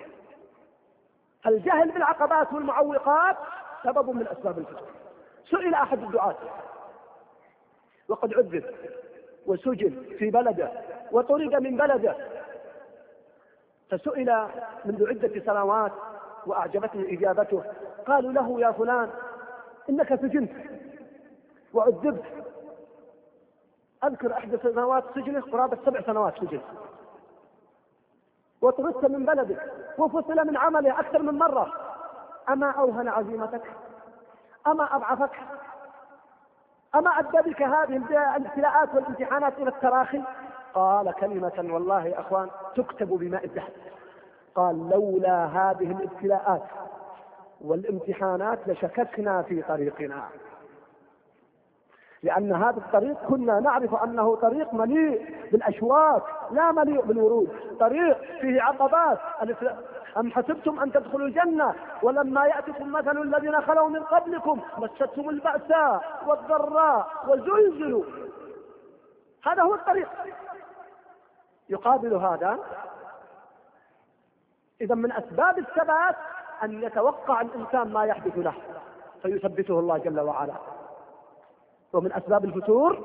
الجهل بالعقبات والمعوقات سبب من أسباب الفتن. سئل أحد الدعاة وقد عذب وسجن في بلده وطرد من بلده، فسئل منذ عدة سنوات وأعجبتني إجابته. قالوا له: يا فلان إنك سجنت وعذبت. أذكر إحدى سنوات سجنه قرابة سبع سنوات سجن، وطردت من بلدك وفصل من عمله أكثر من مرة. أما أوهن عزيمتك؟ أما أضعفك؟ أما أدى بك هذه الابتلاءات والامتحانات إلى التراخي؟ قال كلمة والله يا أخوان تكتب بماء الذهب. قال: لولا هذه الابتلاءات والامتحانات لشككنا في طريقنا، لأن هذا الطريق كنا نعرف أنه طريق مليء بالأشواك لا مليء بالورود، طريق فيه عقبات. أم حسبتم أن تدخلوا الجنة ولما يأتكم مثل الذين خلوا من قبلكم مستهم البأساء والضراء وزلزلوا. هذا هو الطريق. يقابل هذا إذا من أسباب الثبات أن يتوقع الإنسان ما يحدث له فيثبته الله جل وعلا. ومن أسباب الفتور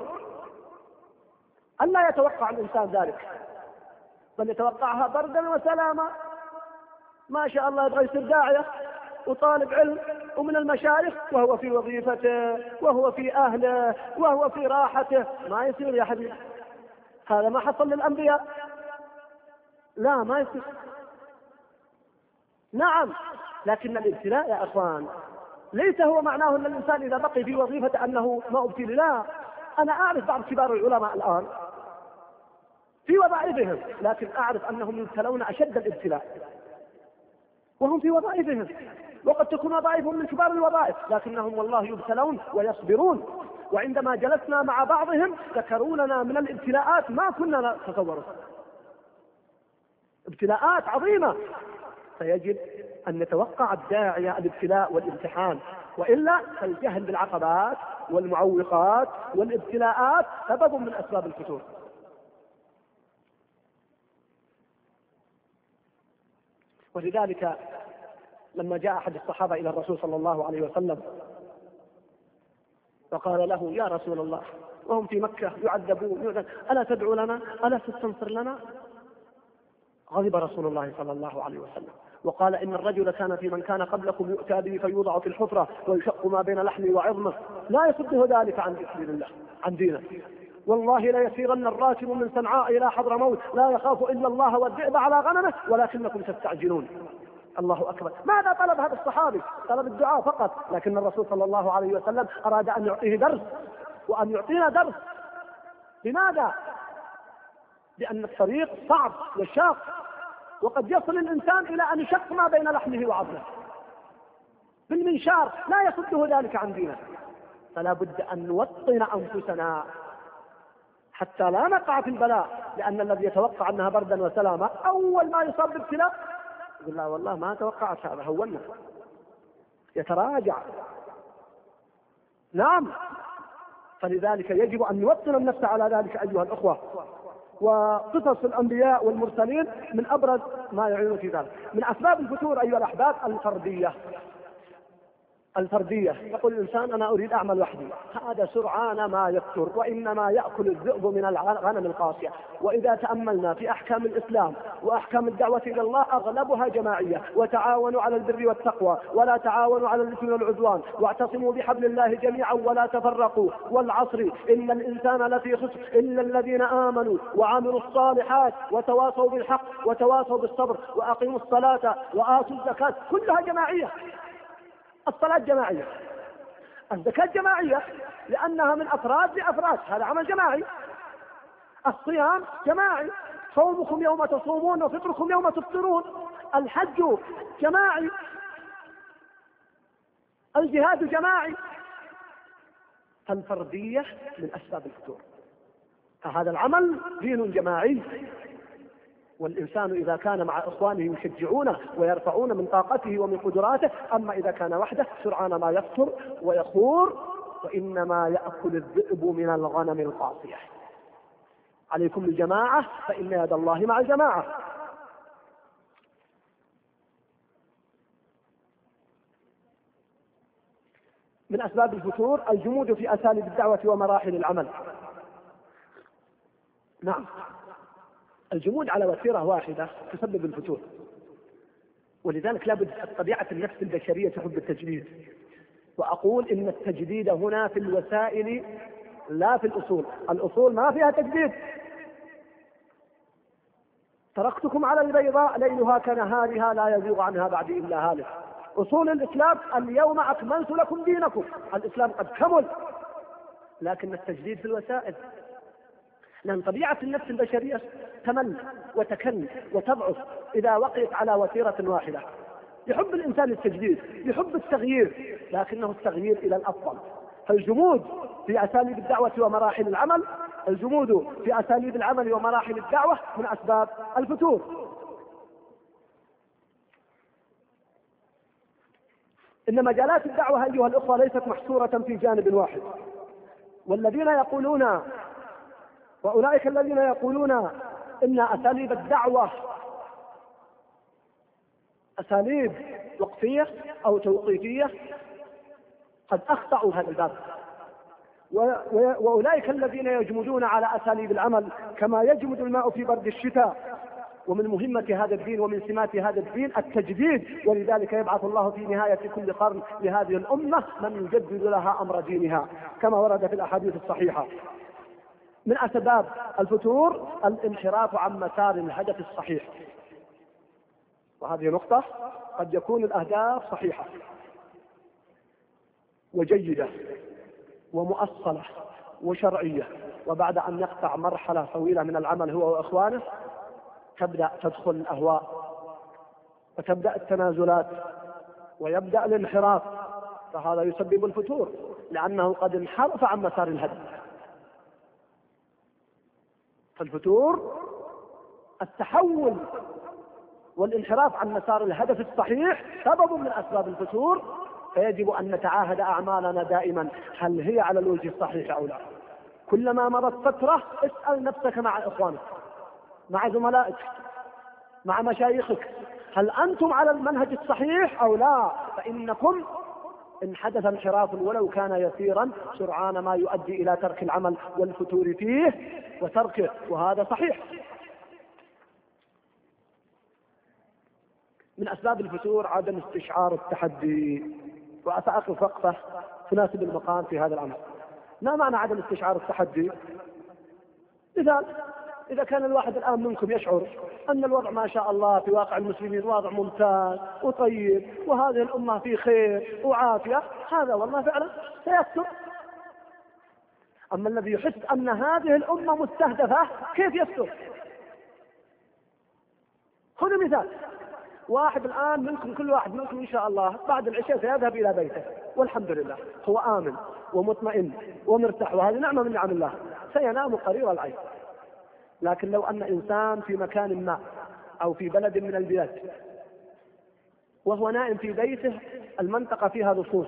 أن لا يتوقع الإنسان ذلك، بل يتوقعها بردا وسلاما. ما شاء الله يبغى يصير داعية وطالب علم ومن المشايخ وهو في وظيفته وهو في أهله وهو في راحته. ما يصير يا حبيبي، هذا ما حصل للأنبياء. لا ما يصير. نعم، لكن الابتلاء يا أخوان ليس هو معناه أن الإنسان إذا بقي في وظيفة أنه ما أبتلي. لا، أنا أعرف بعض كبار العلماء الآن في وظائفهم، لكن أعرف أنهم يبتلون أشد الابتلاء وهم في وظائفهم، وقد تكون وظائفهم من كبار الوظائف، لكنهم والله يبتلون ويصبرون. وعندما جلسنا مع بعضهم ذكروا لنا من الابتلاءات ما كنا نتصوره. ابتلاءات عظيمة، فيجب أن نتوقع الداعية الابتلاء والامتحان، وإلا فالجهل بالعقبات والمعوقات والابتلاءات سبب من أسباب الفتور. ولذلك لما جاء أحد الصحابة إلى الرسول صلى الله عليه وسلم فقال له: يا رسول الله، وهم في مكة يعذبون، ألا تدعو لنا؟ ألا تستنصر لنا؟ غضب رسول الله صلى الله عليه وسلم وقال: إن الرجل كان في من كان قبلكم يؤتى به فيوضع في الحفرة ويشق ما بين لحمه وعظمه، لا يصده ذلك عن ذكر الله، عن دينه. والله لا يسيرن الراكب من صنعاء إلى حضرموت لا يخاف إلا الله والذئب على غنمه ولكنكم تستعجلون. الله أكبر. ماذا طلب هذا الصحابي؟ طلب الدعاء فقط، لكن الرسول صلى الله عليه وسلم أراد أن يعطيه درس، وأن يعطينا درس. لماذا؟ لأن الطريق صعب وشاق، وقد يصل الإنسان إلى أن يشق ما بين لحمه وعظمه بالمنشار، لا يصده ذلك عن دينه. فلا بد أن نوطن أنفسنا حتى لا نقع في البلاء، لأن الذي يتوقع أنها بردا وسلاما أول ما يصاب بالابتلاء يقول: لا والله ما توقعت هذا، هونا، يتراجع. نعم، فلذلك يجب أن نوطن النفس على ذلك أيها الأخوة. وقصص الأنبياء والمرسلين من أبرز ما يعين في ذلك. من أسباب الفتور أيها الأحباب الفردية. الفردية، يقول الإنسان: أنا أريد أعمل وحدي، هذا سرعان ما يكثر، وإنما يأكل الذئب من الغنم القاسية. وإذا تأملنا في أحكام الإسلام وأحكام الدعوة إلى الله أغلبها جماعية: وتعاونوا على البر والتقوى ولا تعاونوا على الإثم والعدوان واعتصموا بحبل الله جميعا ولا تفرقوا، والعصر إن الإنسان لفي خسر إلا الذين آمنوا وعملوا الصالحات وتواصوا بالحق وتواصوا بالصبر وأقيموا الصلاة وآتوا الزكاة. كلها جماعية. الصلاة جماعية، الزكاة جماعية لأنها من أفراد لأفراد، هذا عمل جماعي. الصيام جماعي، صومكم يوم تصومون وفطركم يوم تفطرون. الحج جماعي، الجهاد جماعي. فالفردية من أسباب الفتور. فهذا العمل دين جماعي، والإنسان إذا كان مع إخوانه يشجعونه ويرفعون من طاقته ومن قدراته. أما إذا كان وحده سرعان ما يفتر ويخور، وإنما يأكل الذئب من الغنم القاسية. عليكم الجماعة فإن يد الله مع الجماعة. من أسباب الفتور الجمود في أساليب الدعوة ومراحل العمل. نعم، الجمود على وتيرة واحدة تسبب الفتور، ولذلك لابد طبيعة النفس البشرية تحب التجديد. وأقول إن التجديد هنا في الوسائل لا في الأصول. الأصول ما فيها تجديد. تركتكم على البيضاء ليلها كنهارها لا يزيغ عنها بعد إلا هالك. أصول الإسلام: اليوم أكملت لكم دينكم. الإسلام قد كمل، لكن التجديد في الوسائل. لأن طبيعة النفس البشرية تمل وتكن وتضعف إذا وقعت على وتيرة واحدة. يحب الإنسان التجديد، يحب التغيير، لكنه التغيير إلى الأفضل. فالجمود في أساليب الدعوة ومراحل العمل، الجمود في أساليب العمل ومراحل الدعوة من أسباب الفتور. إن مجالات الدعوة أيها الأخوة ليست محصورة في جانب واحد. والذين يقولون وأولئك الذين يقولون إن أساليب الدعوة أساليب وقفية أو توقيفية قد أخطأوا هذا الباب. وأولئك الذين يجمدون على أساليب العمل كما يجمد الماء في برد الشتاء. ومن مهمة هذا الدين ومن سمات هذا الدين التجديد، ولذلك يبعث الله في نهاية كل قرن لهذه الأمة من يجدد لها أمر دينها كما ورد في الأحاديث الصحيحة. من أسباب الفتور الانحراف عن مسار الهدف الصحيح. وهذه نقطة، قد يكون الأهداف صحيحة وجيدة ومؤصلة وشرعية، وبعد أن يقطع مرحلة طويلة من العمل هو وإخوانه تبدأ تدخل الأهواء وتبدأ التنازلات ويبدأ الانحراف، فهذا يسبب الفتور لأنه قد انحرف عن مسار الهدف. فالفتور التحول والانحراف عن مسار الهدف الصحيح سبب من أسباب الفتور، فيجب أن نتعاهد أعمالنا دائما هل هي على الوجه الصحيح أو لا. كلما مرت فترة اسأل نفسك مع إخوانك، مع زملائك، مع مشايخك، هل أنتم على المنهج الصحيح أو لا؟ فإنكم إن حدث انحراف ولو كان يسيرا سرعان ما يؤدي إلى ترك العمل والفتور فيه وتركه، وهذا صحيح. من أسباب الفتور عدم استشعار التحدي، وأتأقف وقفة تناسب المقام في هذا الأمر. ما معنى عدم استشعار التحدي؟ مثال، إذا كان الواحد الآن منكم يشعر أن الوضع ما شاء الله في واقع المسلمين وضع ممتاز وطيب وهذه الأمة في خير وعافية، هذا والله فعلا سيكثر. أما الذي يحس أن هذه الأمة مستهدفة كيف يكثر؟ خذوا مثال، واحد الآن منكم، كل واحد منكم إن شاء الله بعد العشاء سيذهب إلى بيته والحمد لله هو آمن ومطمئن ومرتاح، وهذه نعمة من نعم الله، سينام قرير العين. لكن لو أن إنسان في مكان ما أو في بلد من البلاد وهو نائم في بيته المنطقة فيها لصوص،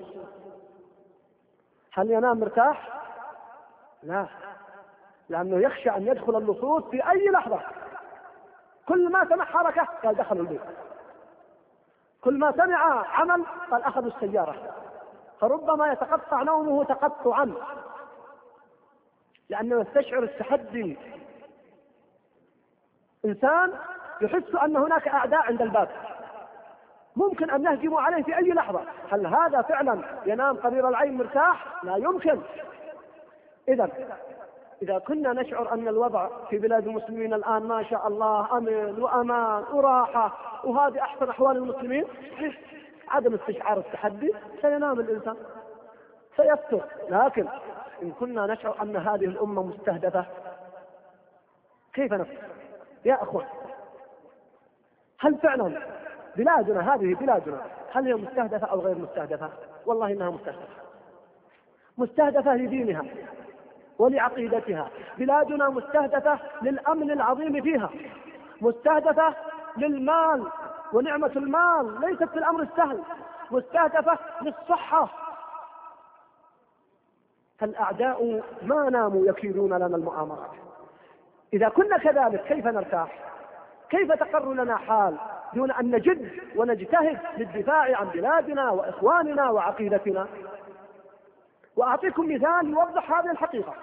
هل ينام مرتاح؟ لا، لأنه يخشى أن يدخل اللصوص في أي لحظة. كل ما سمع حركة قال دخلوا البيت، كل ما سمع عمل قال أخذوا السيارة، فربما يتقطع نومه تقطعا لأنه يستشعر التحدي. إنسان يحس أن هناك أعداء عند الباب ممكن أن يهجموا عليه في أي لحظة، هل هذا فعلا ينام قرير العين مرتاح؟ لا يمكن. إذا إذا كنا نشعر أن الوضع في بلاد المسلمين الآن ما شاء الله أمن وأمان وراحة وهذه أحسن أحوال المسلمين، عدم استشعار التحدي سينام الإنسان سيفتر. لكن إن كنا نشعر أن هذه الأمة مستهدفة كيف نفكر؟ يا أخوان، هل فعلا بلادنا هذه بلادنا هل هي مستهدفة أو غير مستهدفة؟ والله إنها مستهدفة، مستهدفة لدينها ولعقيدتها. بلادنا مستهدفة للأمن العظيم فيها، مستهدفة للمال ونعمة المال ليست في الأمر السهل، مستهدفة للصحة. فالأعداء ما ناموا يكيدون لنا المؤامرات. إذا كنا كذلك كيف نرتاح؟ كيف تقر لنا حال دون أن نجد ونجتهد للدفاع عن بلادنا وإخواننا وعقيدتنا؟ وأعطيكم مثال يوضح هذه الحقيقة.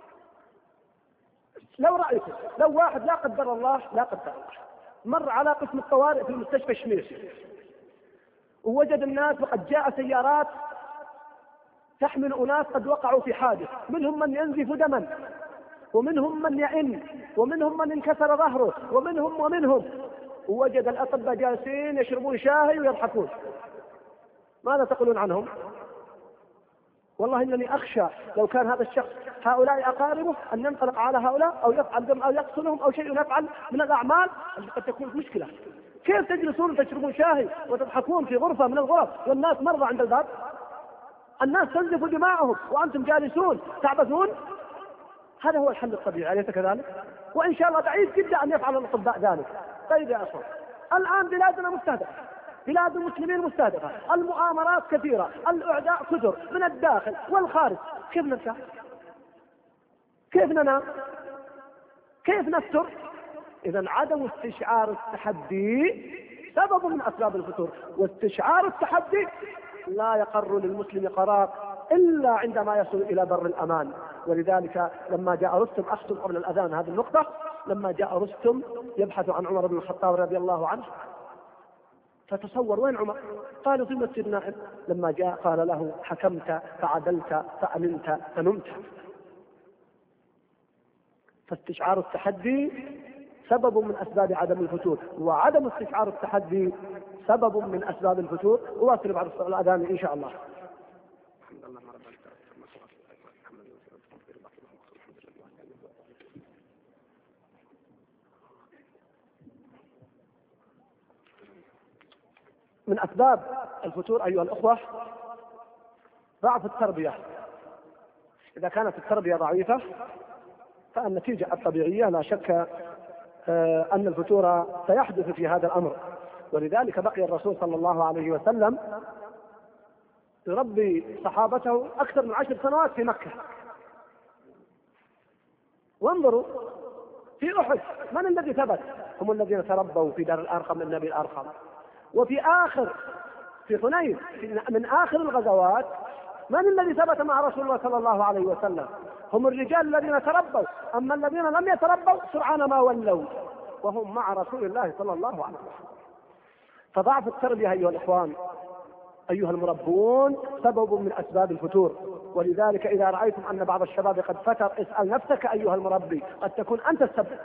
لو رأيكم لو واحد لا قدر الله لا قدر الله مر على قسم الطوارئ في المستشفى الشميسي ووجد الناس وقد جاء سيارات تحمل أناس قد وقعوا في حادث، منهم من ينزف دما ومنهم من يئن ومنهم من انكسر ظهره ومنهم ومنهم ووجد الأطباء جالسين يشربون شاهي ويضحكون، ماذا تقولون عنهم؟ والله إنني أخشى لو كان هذا الشخص هؤلاء أقاربه أن ينطلق على هؤلاء أو يفعل دم أو يقتلهم أو شيء يفعل من الأعمال التي قد تكون مشكلة. كيف تجلسون تشربون شاهي وتضحكون في غرفة من الغرف والناس مرضى عند الباب؟ الناس تنزف دماءهم وأنتم جالسون تعبثون. هذا هو الحل الطبيعي، أليس كذلك؟ وإن شاء الله بعيد جدا أن يفعل الأطباء ذلك. طيب يا أخوان، الآن بلادنا مستهدفة، بلاد المسلمين مستهدفة، المؤامرات كثيرة، الأعداء كثر من الداخل والخارج، كيف نرتاح؟ كيف ننام؟ كيف نفتر؟ إذا عدم استشعار التحدي سبب من أسباب الفتور، واستشعار التحدي لا يقر للمسلم قرار إلا عندما يصل إلى بر الأمان. ولذلك لما جاء رستم، أختم قبل الأذان هذه النقطة، لما جاء رستم يبحث عن عمر بن الخطاب رضي الله عنه، فتصور وين عمر؟ قال في مسجد نائم. لما جاء قال له حكمت فعدلت فأمنت فنمت. فاستشعار التحدي سبب من أسباب عدم الفتور، وعدم استشعار التحدي سبب من أسباب الفتور. واصل بعد الأذان إن شاء الله. من أسباب الفتور أيها الأخوة ضعف التربية. إذا كانت التربية ضعيفة فالنتيجة الطبيعية لا شك أن الفتور سيحدث في هذا الأمر. ولذلك بقي الرسول صلى الله عليه وسلم يربي صحابته أكثر من عشر سنوات في مكة. وانظروا في أحد من الذي ثبت؟ هم الذين تربوا في دار الأرقم من نبي الأرقم. وفي آخر في حنين من آخر الغزوات من الذي ثبت مع رسول الله صلى الله عليه وسلم؟ هم الرجال الذين تربوا. أما الذين لم يتربوا سرعان ما ولوا وهم مع رسول الله صلى الله عليه وسلم. فضعف التربية أيها الإخوان أيها المربون سبب من أسباب الفتور. ولذلك إذا رأيتم أن بعض الشباب قد فتر اسأل نفسك أيها المربي، قد تكون أنت السبب.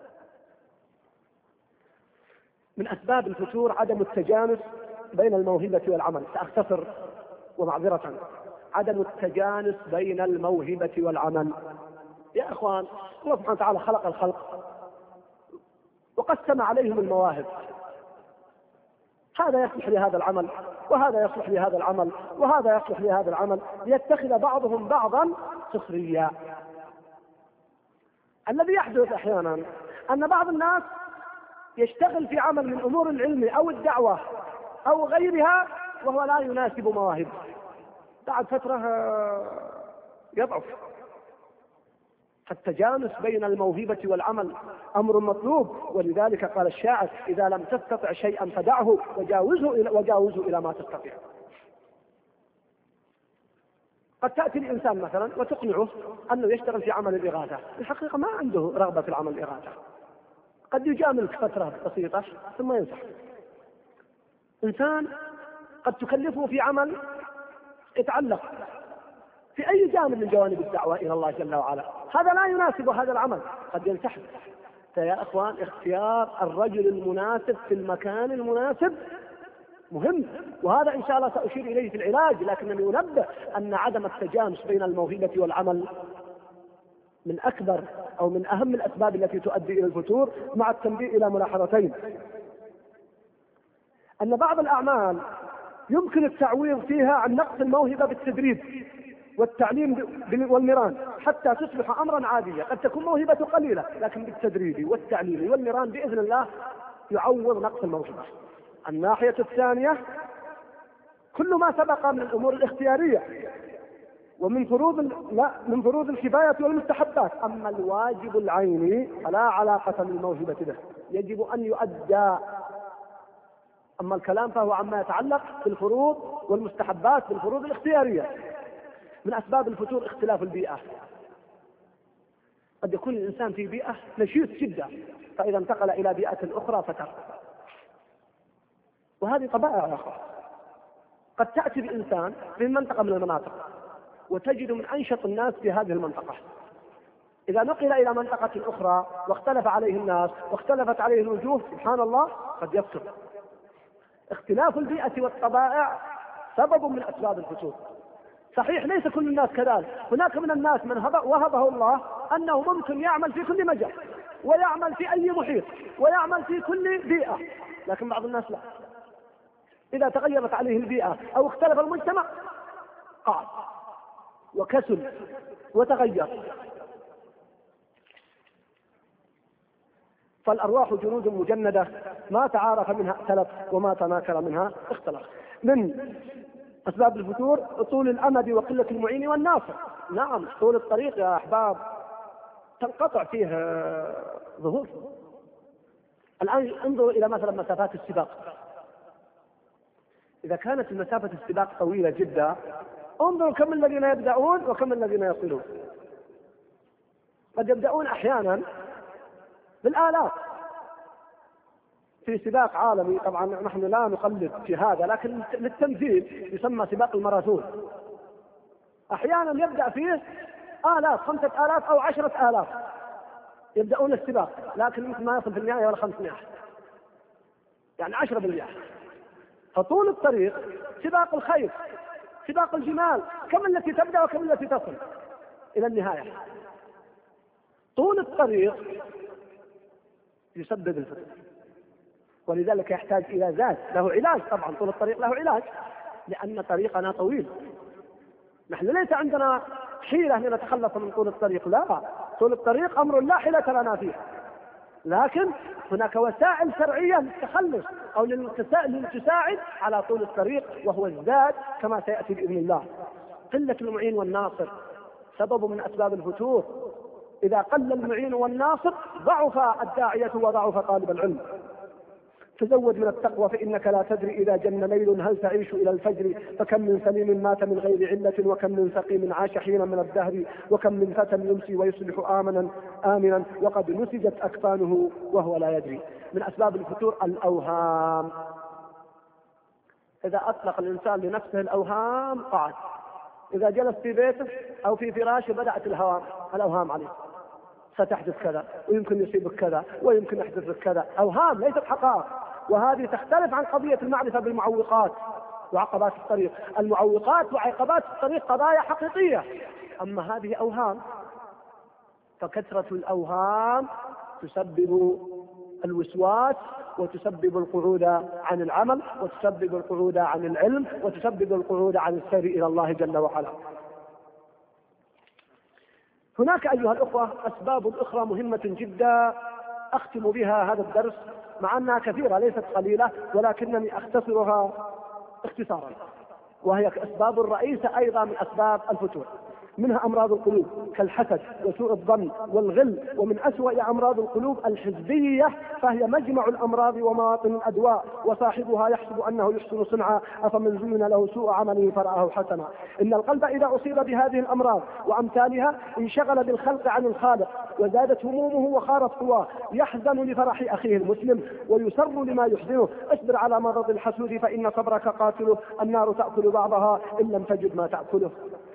من أسباب الفتور عدم التجانس بين الموهبة والعمل. سأختصر ومعذرة. عدم التجانس بين الموهبة والعمل. يا إخوان الله سبحانه وتعالى خلق الخلق وقسم عليهم المواهب، هذا يصلح لهذا العمل وهذا يصلح لهذا العمل وهذا يصلح لهذا العمل، ليتخذ بعضهم بعضا سخريا. الذي يحدث أحيانا أن بعض الناس يشتغل في عمل من أمور العلم أو الدعوة أو غيرها وهو لا يناسب مواهبه، بعد فترة يضعف. فالتجانس بين الموهبة والعمل أمر مطلوب. ولذلك قال الشاعر إذا لم تستطع شيئا فدعه وجاوزه إلى, وجاوزه إلى ما تستطيع. قد تأتي الإنسان مثلا وتقنعه أنه يشتغل في عمل الإغاثة، الحقيقة ما عنده رغبة في العمل الإغاثة، قد يجاملك فترة بسيطة ثم ينسح. إنسان قد تكلفه في عمل يتعلق في أي جانب من جوانب الدعوة إلى الله جل وعلا، هذا لا يناسب هذا العمل، قد ينسحب. فيا إخوان اختيار الرجل المناسب في المكان المناسب مهم، وهذا إن شاء الله سأشير إليه في العلاج. لكنني أنبه أن عدم التجانس بين الموهبة والعمل من أكبر أو من أهم الأسباب التي تؤدي إلى الفتور، مع التنبيه إلى ملاحظتين: أن بعض الأعمال يمكن التعويض فيها عن نقص الموهبة بالتدريب والتعليم والمران حتى تصبح أمرا عاديا. قد تكون موهبة قليلة لكن بالتدريب والتعليم والمران بإذن الله يعوض نقص الموهبة. الناحية الثانية كل ما سبق من الأمور الاختيارية ومن فروض لا من فروض الكفاية والمستحبات. أما الواجب العيني فلا علاقة للموهبة به، يجب أن يؤدى. أما الكلام فهو عما يتعلق بالفروض والمستحبات بالفروض الاختيارية. من أسباب الفتور اختلاف البيئة. قد يكون الإنسان في بيئة نشيط جدا فإذا انتقل إلى بيئة أخرى فتر، وهذه طبائع يا أخوة. قد تأتي بإنسان في منطقة من المناطق وتجد من أنشط الناس في هذه المنطقة، إذا نقل إلى منطقة أخرى واختلف عليه الناس واختلفت عليه الوجوه سبحان الله قد يفتر. اختلاف البيئة والطبائع سبب من أسباب الفتور. صحيح ليس كل الناس كذلك، هناك من الناس من وهبه الله أنه ممكن يعمل في كل مجال ويعمل في أي محيط ويعمل في كل بيئة، لكن بعض الناس لا، إذا تغيرت عليه البيئة أو اختلف المجتمع قعد وكسل وتغير. فالأرواح جنود مجندة، ما تعارف منها ائتلف وما تناكر منها اختلف. من أسباب الفتور طول الأمد وقلة المعين والناصر. نعم طول الطريق يا أحباب تنقطع فيه ظهور. الآن انظروا إلى مثلا مسافات السباق، إذا كانت المسافة السباق طويلة جدا انظروا كم الذين يبدأون وكم الذين يصلون. قد يبدأون أحيانا بالآلاف في سباق عالمي، طبعا نحن لا نقلد في هذا لكن للتمثيل يسمى سباق الماراثون، أحيانا يبدأ فيه آلاف خمسة آلاف أو عشرة آلاف يبدأون السباق، لكن يمكن ما يصل في النهاية ولا خمسمائة، يعني عشرة بالمئة. فطول الطريق سباق الخيل، سباق الجمال، كم التي تبدأ وكم التي تصل إلى النهاية. طول الطريق يسبب الفتور، ولذلك يحتاج إلى ذات له علاج. طبعا طول الطريق له علاج لأن طريقنا طويل. نحن ليس عندنا حيلة لنتخلص من طول الطريق، لا، طول الطريق أمر لا حيلة لنا فيه. لكن هناك وسائل شرعية للتخلص أو للتساعد على طول الطريق، وهو الزاد كما سيأتي بإذن الله. قلة المعين والناصر سبب من أسباب الفتور. إذا قل المعين والناصر ضعف الداعية وضعف طالب العلم. تزود من التقوى فإنك لا تدري إذا جن ليل هل تعيش إلى الفجر، فكم من سليم مات من غير علة، وكم من سقيم عاش حينا من الدهر، وكم من فتى يمسي ويصبح آمنا آمنا وقد نسجت أكفانه وهو لا يدري. من أسباب الفتور الأوهام. إذا أطلق الإنسان لنفسه الأوهام قعد. إذا جلس في بيته أو في فراشه بدأت الهوام الأوهام عليه، ستحدث كذا ويمكن يصيبك كذا ويمكن يحدث لك كذا. أوهام ليست حقائق، وهذه تختلف عن قضية المعرفة بالمعوقات وعقبات الطريق. المعوقات وعقبات الطريق قضايا حقيقية، أما هذه أوهام. فكثرة الأوهام تسبب الوسواس، وتسبب القعود عن العمل، وتسبب القعود عن العلم، وتسبب القعود عن السير إلى الله جل وعلا. هناك أيها الأخوة أسباب أخرى مهمة جدا أختم بها هذا الدرس، مع أنها كثيرة ليست قليلة، ولكنني أختصرها اختصارا، وهي أسباب الرئيسة أيضا من أسباب الفتور. منها أمراض القلوب كالحسد وسوء الظن والغل، ومن أسوأ أمراض القلوب الحزبية، فهي مجمع الأمراض ومواطن الأدواء، وصاحبها يحسب أنه يحسن صنعا أفمن زين له سوء عمله فرآه حسنا. إن القلب إذا أصيب بهذه الأمراض وأمثالها انشغل بالخلق عن الخالق، وزادت همومه وخارت قواه، يحزن لفرح أخيه المسلم ويسر لما يحزنه. اصبر على مرض الحسود فإن صبرك قاتله، النار تأكل بعضها إن لم تجد ما تأكله.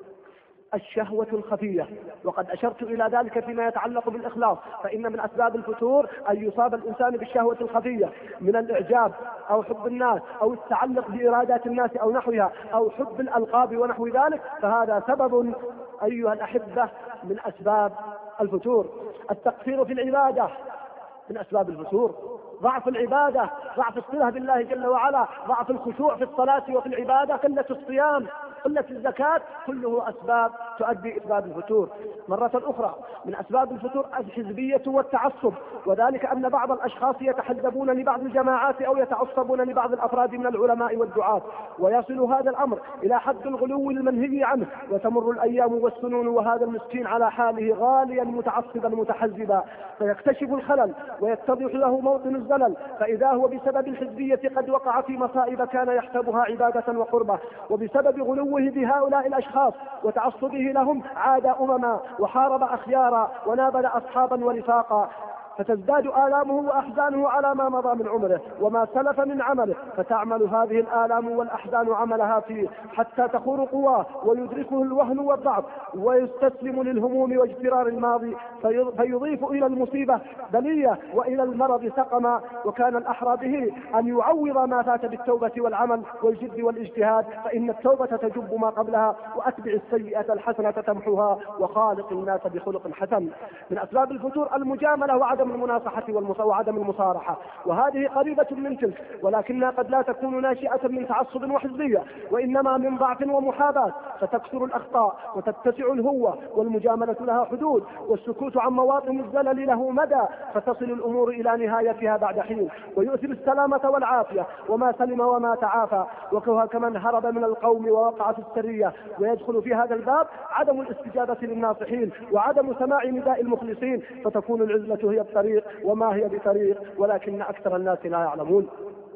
الشهوة الخفية، وقد أشرت إلى ذلك فيما يتعلق بالإخلاص، فإن من أسباب الفتور أن يصاب الإنسان بالشهوة الخفية من الإعجاب أو حب الناس أو التعلق بإرادات الناس أو نحوها أو حب الألقاب ونحو ذلك، فهذا سبب أيها الأحبة من أسباب الفتور. التقصير في العبادة من أسباب الفتور. ضعف العبادة، ضعف الصلة بالله جل وعلا، ضعف الخشوع في الصلاة وفي العبادة، قلة الصيام، قلة الزكاة، كله أسباب تؤدي إسباب الفتور. مرة أخرى من أسباب الفتور الحزبية والتعصب، وذلك أن بعض الأشخاص يتحزبون لبعض الجماعات أو يتعصبون لبعض الأفراد من العلماء والدعاة، ويصل هذا الأمر إلى حد الغلو المنهي عنه، وتمر الأيام والسنون وهذا المسكين على حاله غاليا متعصبا متحزبا، فيكتشف الخلل ويتضح له موطن الزلل، فإذا هو بسبب الحزبية قد وقع في مصائب كان يحسبها عبادة وقربة، وبسبب غلوه بهؤلاء الأشخاص وتعصبه لهم عاد أمما وحارب أخيارا ونابل أصحابا ورفاقا، فتزداد آلامه وأحزانه على ما مضى من عمره وما سلف من عمله، فتعمل هذه الآلام والأحزان عملها فيه حتى تخور قواه ويدركه الوهن والضعف ويستسلم للهموم واجترار الماضي، فيضيف إلى المصيبة بلية وإلى المرض سقما، وكان الأحرى به أن يعوض ما فات بالتوبة والعمل والجد والاجتهاد، فإن التوبة تجب ما قبلها، وأتبع السيئة الحسنة تمحوها، وخالق الناس بخلق حسن. من أسباب الفتور المجاملة وعدم المناصحة وعدم المصارحة، وهذه قريبة من تلك، ولكنها قد لا تكون ناشئة من تعصب وحزبية، وإنما من ضعف ومحاباة، فتكثر الأخطاء وتتسع الهوة، والمجاملة لها حدود، والسكوت عن مواطن الزلل له مدى، فتصل الأمور إلى نهايتها بعد حين، ويؤثر السلامة والعافية وما سلم وما تعافى، وكمن هرب من القوم ووقع في السرية. ويدخل في هذا الباب عدم الاستجابة للناصحين وعدم سماع نداء المخلصين، فتكون العزلة هي الطريق وما هي بطريق، ولكن أكثر الناس لا يعلمون.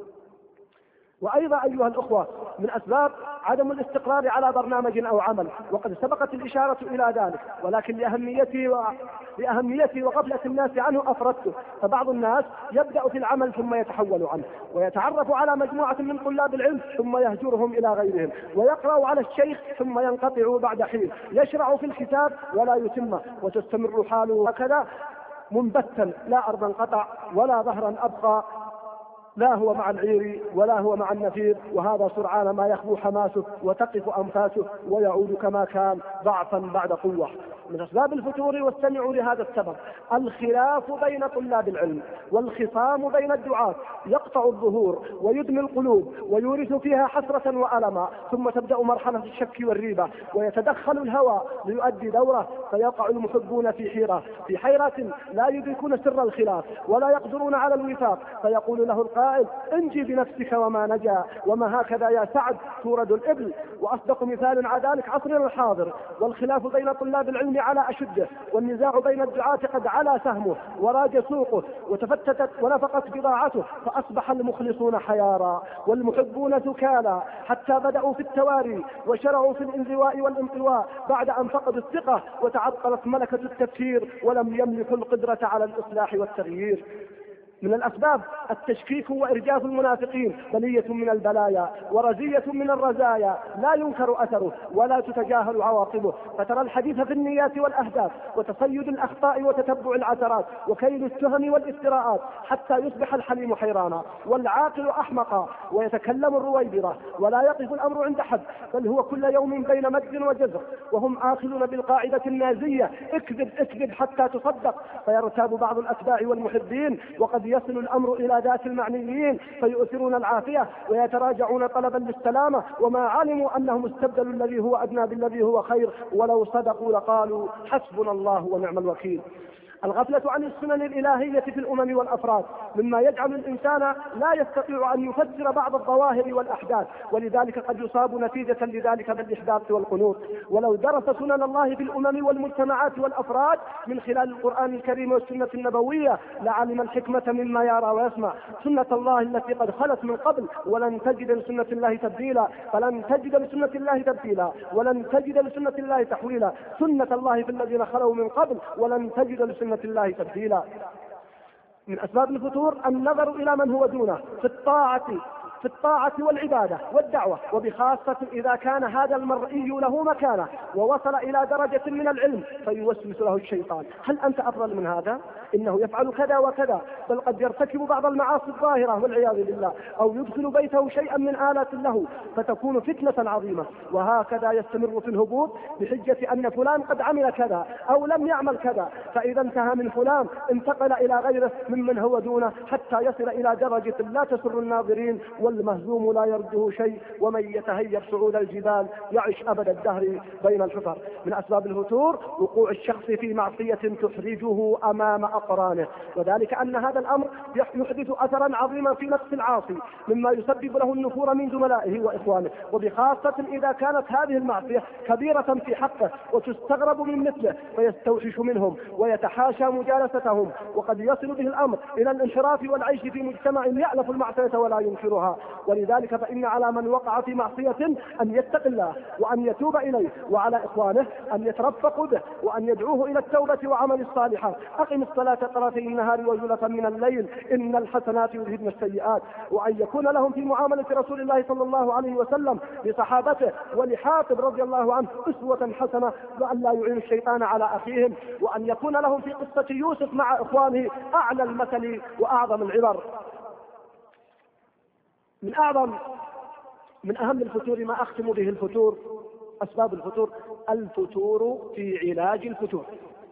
وأيضا أيها الأخوة من أسباب عدم الاستقرار على برنامج أو عمل، وقد سبقت الإشارة إلى ذلك، ولكن لأهميته و... لأهميته وغفلة الناس عنه أفردته. فبعض الناس يبدأ في العمل ثم يتحول عنه، ويتعرف على مجموعة من طلاب العلم ثم يهجرهم إلى غيرهم، ويقرأ على الشيخ ثم ينقطع بعد حين، يشرع في الكتاب ولا يتمه، وتستمر حاله هكذا منبتا لا أرضا قطع ولا ظهرا أبقى لا هو مع العير ولا هو مع النفير، وهذا سرعان ما يخبو حماسه وتقف أنفاسه ويعود كما كان ضعفا بعد قوة. من أسباب الفتور واستمعوا لهذا السبب الخلاف بين طلاب العلم والخصام بين الدعاة يقطع الظهور ويدمي القلوب ويورث فيها حسرة وألما، ثم تبدأ مرحلة الشك والريبة ويتدخل الهوى ليؤدي دوره، فيقع المحبون في حيرة في حيرة لا يدركون سر الخلاف ولا يقدرون على الوفاق، فيقول له القائل انجي بنفسك وما نجا، وما هكذا يا سعد تورد الإبل. وأصدق مثال على ذلك عصرنا الحاضر، والخلاف بين طلاب العلم على أشده، والنزاع بين الدعاة قد علا سهمه وراج سوقه وتفتتت ونفقت بضاعته، فأصبح المخلصون حيارى والمحبون ثكالا، حتى بدأوا في التواري وشرعوا في الانزواء والانطواء بعد أن فقدوا الثقة وتعطلت ملكة التفكير ولم يملكوا القدرة على الإصلاح والتغيير. من الأسباب التشكيك وإرجاف المنافقين، بلية من البلايا ورزية من الرزايا لا ينكر أثره ولا تتجاهل عواقبه، فترى الحديث في النيات والأهداف وتصيد الأخطاء وتتبع العثرات وكيد التهم والافتراءات، حتى يصبح الحليم حيرانا والعاقل أحمقا ويتكلم الرويبرة، ولا يقف الأمر عند حد، بل هو كل يوم بين مد وجزر، وهم آخذون بالقاعدة النازية اكذب اكذب حتى تصدق، فيرتاب بعض الأتباع والمحبين، وقد يصل الأمر إلى ذات المعنيين فيؤثرون العافية ويتراجعون طلبا للسلامة، وما علموا أنهم استبدلوا الذي هو أدنى بالذي هو خير، ولو صدقوا لقالوا حسبنا الله ونعم الوكيل. الغفلة عن السنن الإلهية في الأمم والأفراد مما يجعل الإنسان لا يستطيع أن يفسر بعض الظواهر والأحداث، ولذلك قد يصاب نتيجة لذلك بالإحباط والقنوط. ولو درس سنن الله في الأمم والمجتمعات والأفراد من خلال القرآن الكريم والسنة النبوية لعلم الحكمة مما يرى ويسمع. سنة الله التي قد خلت من قبل ولن تجد لسنة الله تبديلا، فلن تجد لسنة الله تبديلا ولن تجد لسنة الله تحويلا. سنة الله في الذين خلوا من قبل ولن تجد لسنة الله تبديلا. من أسباب الفتور النظر إلى من هو دونه في الطاعة في الطاعة والعبادة والدعوة، وبخاصة إذا كان هذا المرئي له مكانة ووصل إلى درجة من العلم فيوسوس له الشيطان: هل أنت أفضل من هذا؟ إنه يفعل كذا وكذا، بل قد يرتكب بعض المعاصي الظاهرة والعياذ بالله، أو يدخل بيته شيئا من آلات له فتكون فتنة عظيمة. وهكذا يستمر في الهبوط بحجة أن فلان قد عمل كذا أو لم يعمل كذا، فإذا انتهى من فلان انتقل إلى غيره ممن هو دونه حتى يصل إلى درجة لا تسر الناظرين، والمهزوم لا يرده شيء، ومن يتهيب صعود الجبال يعش أبد الدهر بين الحفر. من أسباب الفتور وقوع الشخص في معصية تحرجه أمام أقرانه، وذلك أن هذا الأمر يحدث أثرا عظيما في نفس العاصي مما يسبب له النفور من زملائه وإخوانه، وبخاصة إذا كانت هذه المعصية كبيرة في حقه وتستغرب من مثله فيستوحش منهم ويتحاشى مجالستهم، وقد يصل به الأمر إلى الانحراف والعيش في مجتمع يألف المعصية ولا ينكرها. ولذلك فإن على من وقع في معصية أن يتق الله وأن يتوب إليه، وعلى إخوانه أن يترفقوا به وأن يدعوه إلى التوبة وعمل الصالحات. أقم الصلاة طرفي النهار وزلفا من الليل إن الحسنات يذهبن السيئات. وأن يكون لهم في معاملة رسول الله صلى الله عليه وسلم لصحابته ولحاطب رضي الله عنه أسوة حسنة، وأن لا يعين الشيطان على أخيهم، وأن يكون لهم في قصة يوسف مع إخوانه أعلى المثل وأعظم العبر. من أعظم من أهم الفتور ما أختم به الفتور، أسباب الفتور: الفتور في علاج الفتور.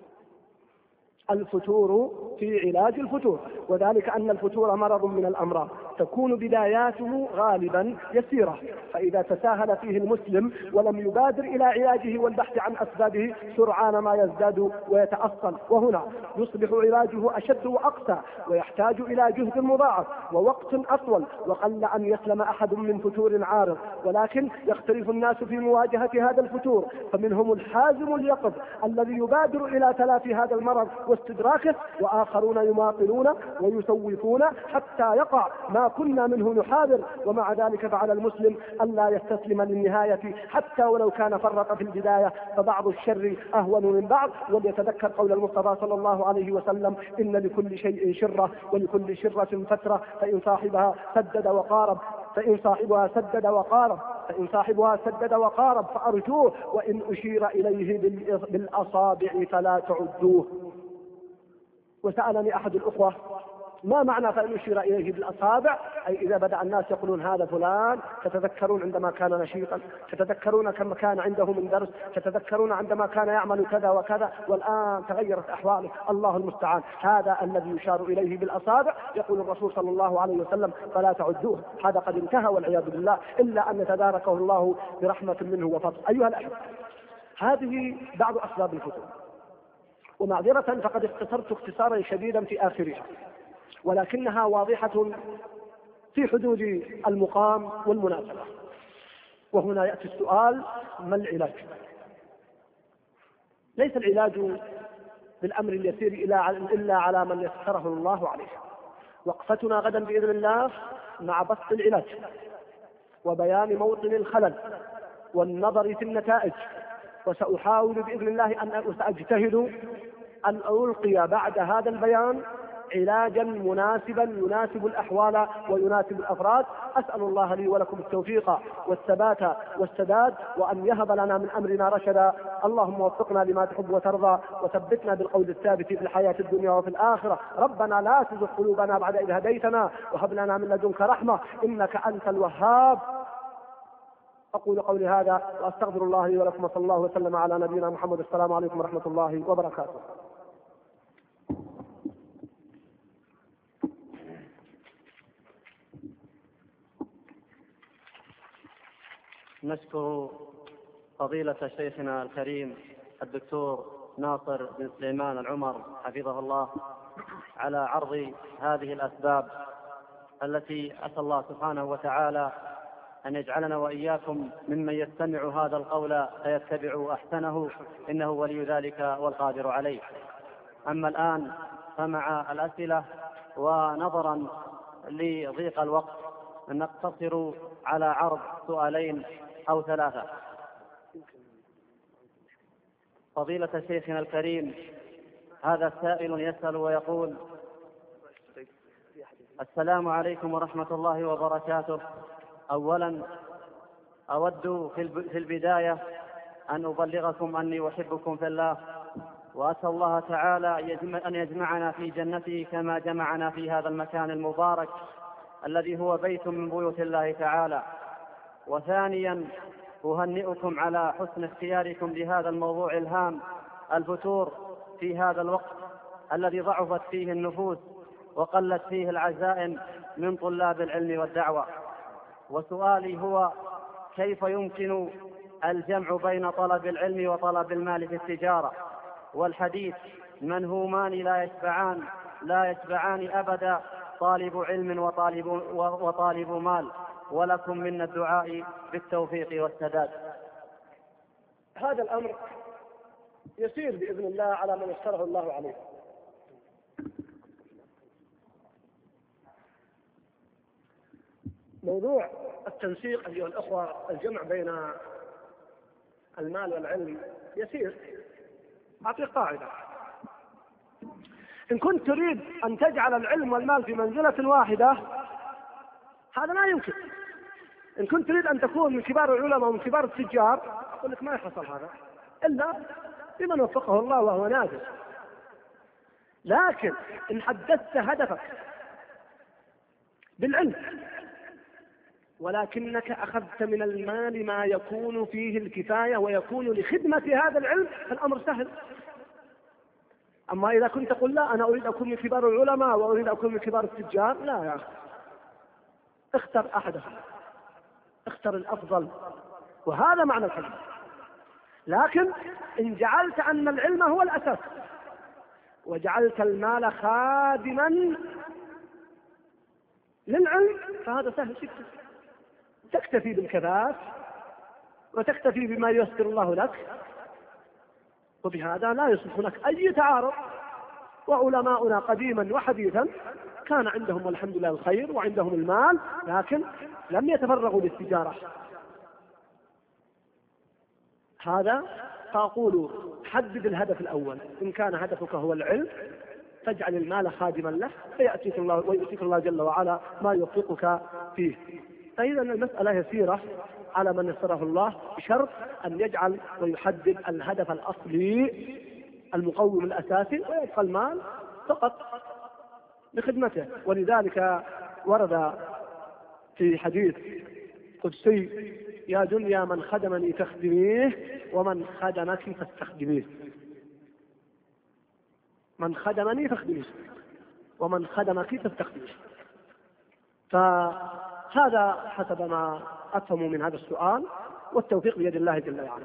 الفتور في علاج الفتور، وذلك أن الفتور مرض من الأمراض تكون بداياته غالبا يسيرة، فإذا تساهل فيه المسلم ولم يبادر إلى علاجه والبحث عن أسبابه سرعان ما يزداد ويتأصل، وهنا يصبح علاجه أشد وأقسى ويحتاج إلى جهد مضاعف ووقت أطول، وقل أن يسلم أحد من فتور عارض. ولكن يختلف الناس في مواجهة هذا الفتور، فمنهم الحازم اليقظ الذي يبادر إلى تلافي هذا المرض واستدراكه، وآخرون يماطلون ويسوفون حتى يقع ما كنا منه نحاذر. ومع ذلك فعلى المسلم أن لا يستسلم للنهاية حتى ولو كان فرط في البداية، فبعض الشر أهون من بعض. وليتذكر قول المصطفى صلى الله عليه وسلم: إن لكل شيء شرة ولكل شرة فترة، فإن صاحبها سدد وقارب فإن صاحبها سدد وقارب فإن صاحبها سدد وقارب فأرجوه، وإن أشير إليه بالأصابع فلا تعدوه. وسألني أحد الأخوة ما معنى فإن أشير إليه بالأصابع؟ أي إذا بدأ الناس يقولون هذا فلان، تتذكرون عندما كان نشيطا، تتذكرون كما كان عنده من درس، تتذكرون عندما كان يعمل كذا وكذا، والآن تغيرت أحواله، الله المستعان. هذا الذي يشار إليه بالأصابع. يقول الرسول صلى الله عليه وسلم فلا تعدوه، هذا قد انتهى والعياذ بالله، إلا أن يتداركه الله برحمة منه وفضل. أيها الأحبة، هذه بعض أسباب الفتور، ومعذرة فقد اختصرت اختصارا شديدا في آخرها، ولكنها واضحة في حدود المقام والمناسبة. وهنا يأتي السؤال: ما العلاج؟ ليس العلاج بالأمر اليسير إلا على من يسره الله عليه. وقفتنا غدا بإذن الله مع بسط العلاج وبيان موطن الخلل والنظر في النتائج، وسأحاول بإذن الله أن وسأجتهد أن ألقي بعد هذا البيان علاجا مناسبا يناسب الأحوال ويناسب الأفراد. أسأل الله لي ولكم التوفيق والثبات والسداد، وأن يهب لنا من أمرنا رشدا. اللهم وفقنا لما تحب وترضى، وثبتنا بالقول الثابت في الحياة الدنيا وفي الآخرة. ربنا لا تزغ قلوبنا بعد إذ هديتنا، وهب لنا من لدنك رحمة، إنك أنت الوهاب. أقول قولي هذا وأستغفر الله لي ولكم، وصلى الله وسلم على نبينا محمد. السلام عليكم ورحمة الله وبركاته. نشكر فضيلة شيخنا الكريم الدكتور ناصر بن سليمان العمر حفظه الله على عرض هذه الأسباب التي أسأل الله سبحانه وتعالى أن يجعلنا وإياكم ممن يستمع هذا القول فيتبع أحسنه، إنه ولي ذلك والقادر عليه. أما الآن فمع الأسئلة، ونظرا لضيق الوقت نقتصر على عرض سؤالين أو ثلاثة. فضيلة شيخنا الكريم، هذا السائل يسأل ويقول: السلام عليكم ورحمة الله وبركاته. أولا أود في البداية أن أبلغكم أني أحبكم في الله، وأسأل الله تعالى أن يجمعنا في جنته كما جمعنا في هذا المكان المبارك الذي هو بيت من بيوت الله تعالى. وثانيا أهنئكم على حسن اختياركم لهذا الموضوع الهام، الفتور في هذا الوقت الذي ضعفت فيه النفوس وقلت فيه العزائم من طلاب العلم والدعوة. وسؤالي هو: كيف يمكن الجمع بين طلب العلم وطلب المال في التجارة؟ والحديث منهومان لا يشبعان لا يشبعان أبدا، طالب علم وطالب, وطالب مال، ولكم منا الدعاء بالتوفيق والسداد. هذا الأمر يسير بإذن الله على من يسره الله عليه. موضوع التنسيق أيها الأخوة، الجمع بين المال والعلم يسير. أعطيك قاعدة: إن كنت تريد أن تجعل العلم والمال في منزلة واحدة، هذا لا يمكن. إن كنت تريد أن تكون من كبار العلماء ومن كبار التجار، أقول لك ما يحصل هذا إلا لمن وفقه الله وهو نادر. لكن إن حددت هدفك بالعلم ولكنك أخذت من المال ما يكون فيه الكفاية ويكون لخدمة هذا العلم، فالأمر سهل. أما إذا كنت تقول لا، أنا أريد أكون من كبار العلماء وأريد أكون من كبار التجار، لا يا أخي، اختر أحدهم، اختر الأفضل، وهذا معنى الكلام. لكن إن جعلت أن العلم هو الأساس وجعلت المال خادما للعلم، فهذا سهل جدا. تكتفي بالكفاف وتكتفي بما ييسر الله لك، وبهذا لا يصبح لك أي تعارض. وعلماؤنا قديما وحديثا كان عندهم والحمد لله الخير وعندهم المال، لكن لم يتفرغوا للتجارة. هذا فأقول: حدد الهدف الأول. إن كان هدفك هو العلم فاجعل المال خادما له، فيأتيك الله ويؤتيك الله جل وعلا ما يوفقك فيه. فإذا المسألة يسيرة على من يسره الله، بشرط أن يجعل ويحدد الهدف الأصلي المقوم الأساسي، ويبقى المال فقط لخدمته. ولذلك ورد في حديث قدسي: يا دنيا من خدمني فاخدميه، ومن خدمك فاستخدميه. من خدمني فاخدميه، ومن خدمك فاستخدميه. فهذا حسب ما أفهم من هذا السؤال، والتوفيق بيد الله جل وعلا.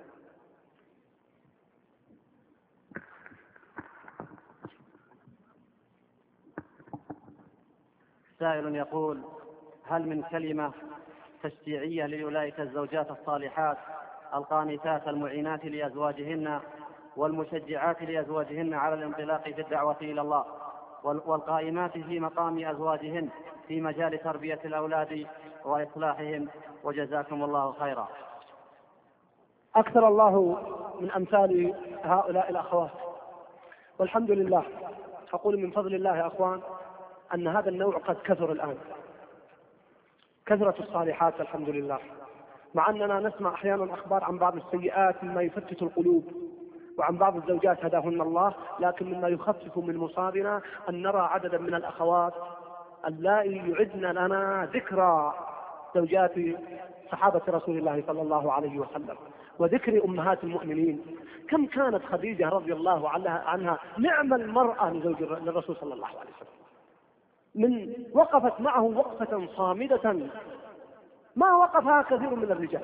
سائل يقول: هل من كلمة تشجيعية لأولئك الزوجات الصالحات القانتات المعينات لأزواجهن والمشجعات لأزواجهن على الانطلاق في الدعوة إلى الله، والقائمات في مقام أزواجهن في مجال تربية الأولاد وإصلاحهم، وجزاكم الله خيرا؟ أكثر الله من أمثال هؤلاء الأخوات، والحمد لله. أقول من فضل الله يا أخوان أن هذا النوع قد كثر الآن، كثرة الصالحات الحمد لله، مع أننا نسمع أحيانا أخبار عن بعض السيئات مما يفتت القلوب، وعن بعض الزوجات هداهن الله، لكن مما يخفف من مصابنا أن نرى عددا من الأخوات اللائي يعدن لنا ذكرى زوجات صحابة رسول الله صلى الله عليه وسلم، وذكر أمهات المؤمنين. كم كانت خديجة رضي الله عنها نعم المرأة لزوج الرسول صلى الله عليه وسلم، من وقفت معه وقفة صامدة ما وقفها كثير من الرجال.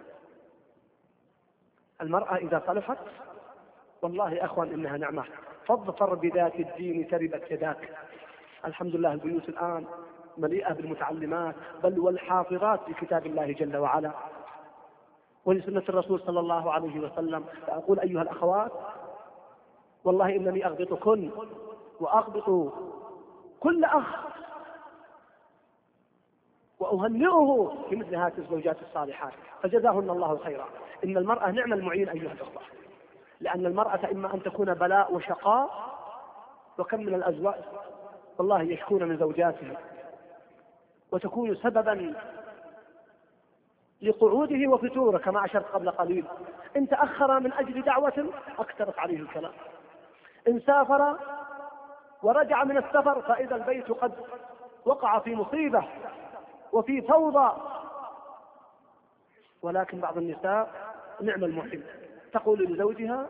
المرأة إذا صلحت والله يا أخوان إنها نعمة. فاظفر بذات الدين تربت يداك. الحمد لله البيوت الآن مليئة بالمتعلمات، بل والحافظات لكتاب الله جل وعلا ولسنة الرسول صلى الله عليه وسلم. فأقول أيها الأخوات والله إنني أغبطكن وأغبط كل أخ وأهنئه بمثل هذه الزوجات الصالحات، فجزاهن الله خيرا. إن المرأة نعم المعين أيها الأخوة، لأن المرأة إما أن تكون بلاء وشقاء، وكم من الأزواج والله يشكون من زوجاتهم وتكون سببا لقعوده وفتوره، كما أشرت قبل قليل. إن تأخر من أجل دعوة أكثرت عليه الكلام، إن سافر ورجع من السفر فإذا البيت قد وقع في مصيبة وفي فوضى. ولكن بعض النساء نعم المحب، تقول لزوجها: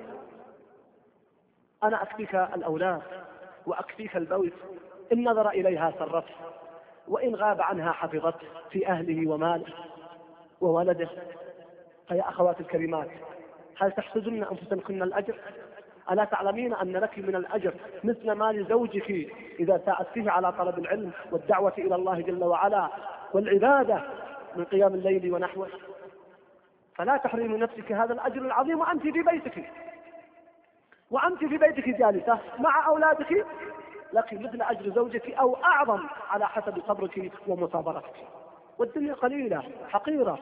أنا أكفيك الأولاد وأكفيك البيت، إن نظر إليها سرته، وإن غاب عنها حفظته في أهله وماله وولده. فيا أخوات الكريمات، هل تحسدن أنفسكن الأجر؟ ألا تعلمين أن لك من الأجر مثل ما لزوجك إذا ساعدته على طلب العلم والدعوة إلى الله جل وعلا والعبادة من قيام الليل ونحوه؟ فلا تحرمي نفسك هذا الأجر العظيم وأنت في بيتك، وأنت في بيتك جالسة مع أولادك، لك مثل أجر زوجك أو أعظم على حسب صبرك ومصابرتك. والدنيا قليلة حقيرة.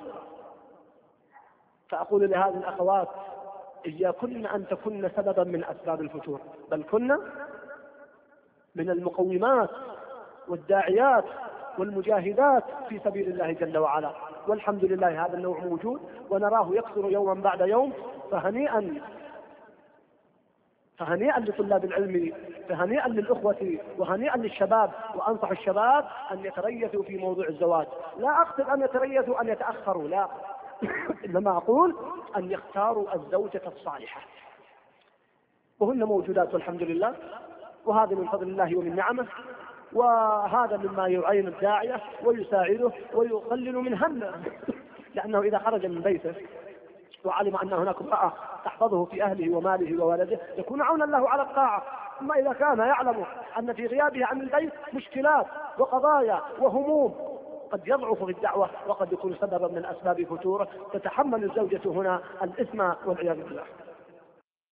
فأقول لهذه الأخوات: إياكن أن تكن سببا من أسباب الفتور، بل كن من المقومات والداعيات والمجاهدات في سبيل الله جل وعلا. والحمد لله هذا النوع موجود ونراه يكثر يوما بعد يوم. فهنيئا فهنيئا لطلاب العلم، فهنيئا للأخوة، وهنيئا للشباب. وأنصح الشباب أن يتريثوا في موضوع الزواج. لا أقصد أن يتريثوا أن يتأخروا، لا، إنما أقول أن يختاروا الزوجة الصالحة، وهن موجودات والحمد لله، وهذا من فضل الله ومن نعمه، وهذا مما يعين الداعية ويساعده ويقلل من همه، لأنه إذا خرج من بيته وعلم أن هناك امرأة تحفظه في أهله وماله وولده يكون عونا له على الطاعة. أما إذا كان يعلم أن في غيابه عن البيت مشكلات وقضايا وهموم قد يضعف في الدعوة وقد يكون سببا من أسباب فتوره، تتحمل الزوجة هنا الإثم والعياذ بالله.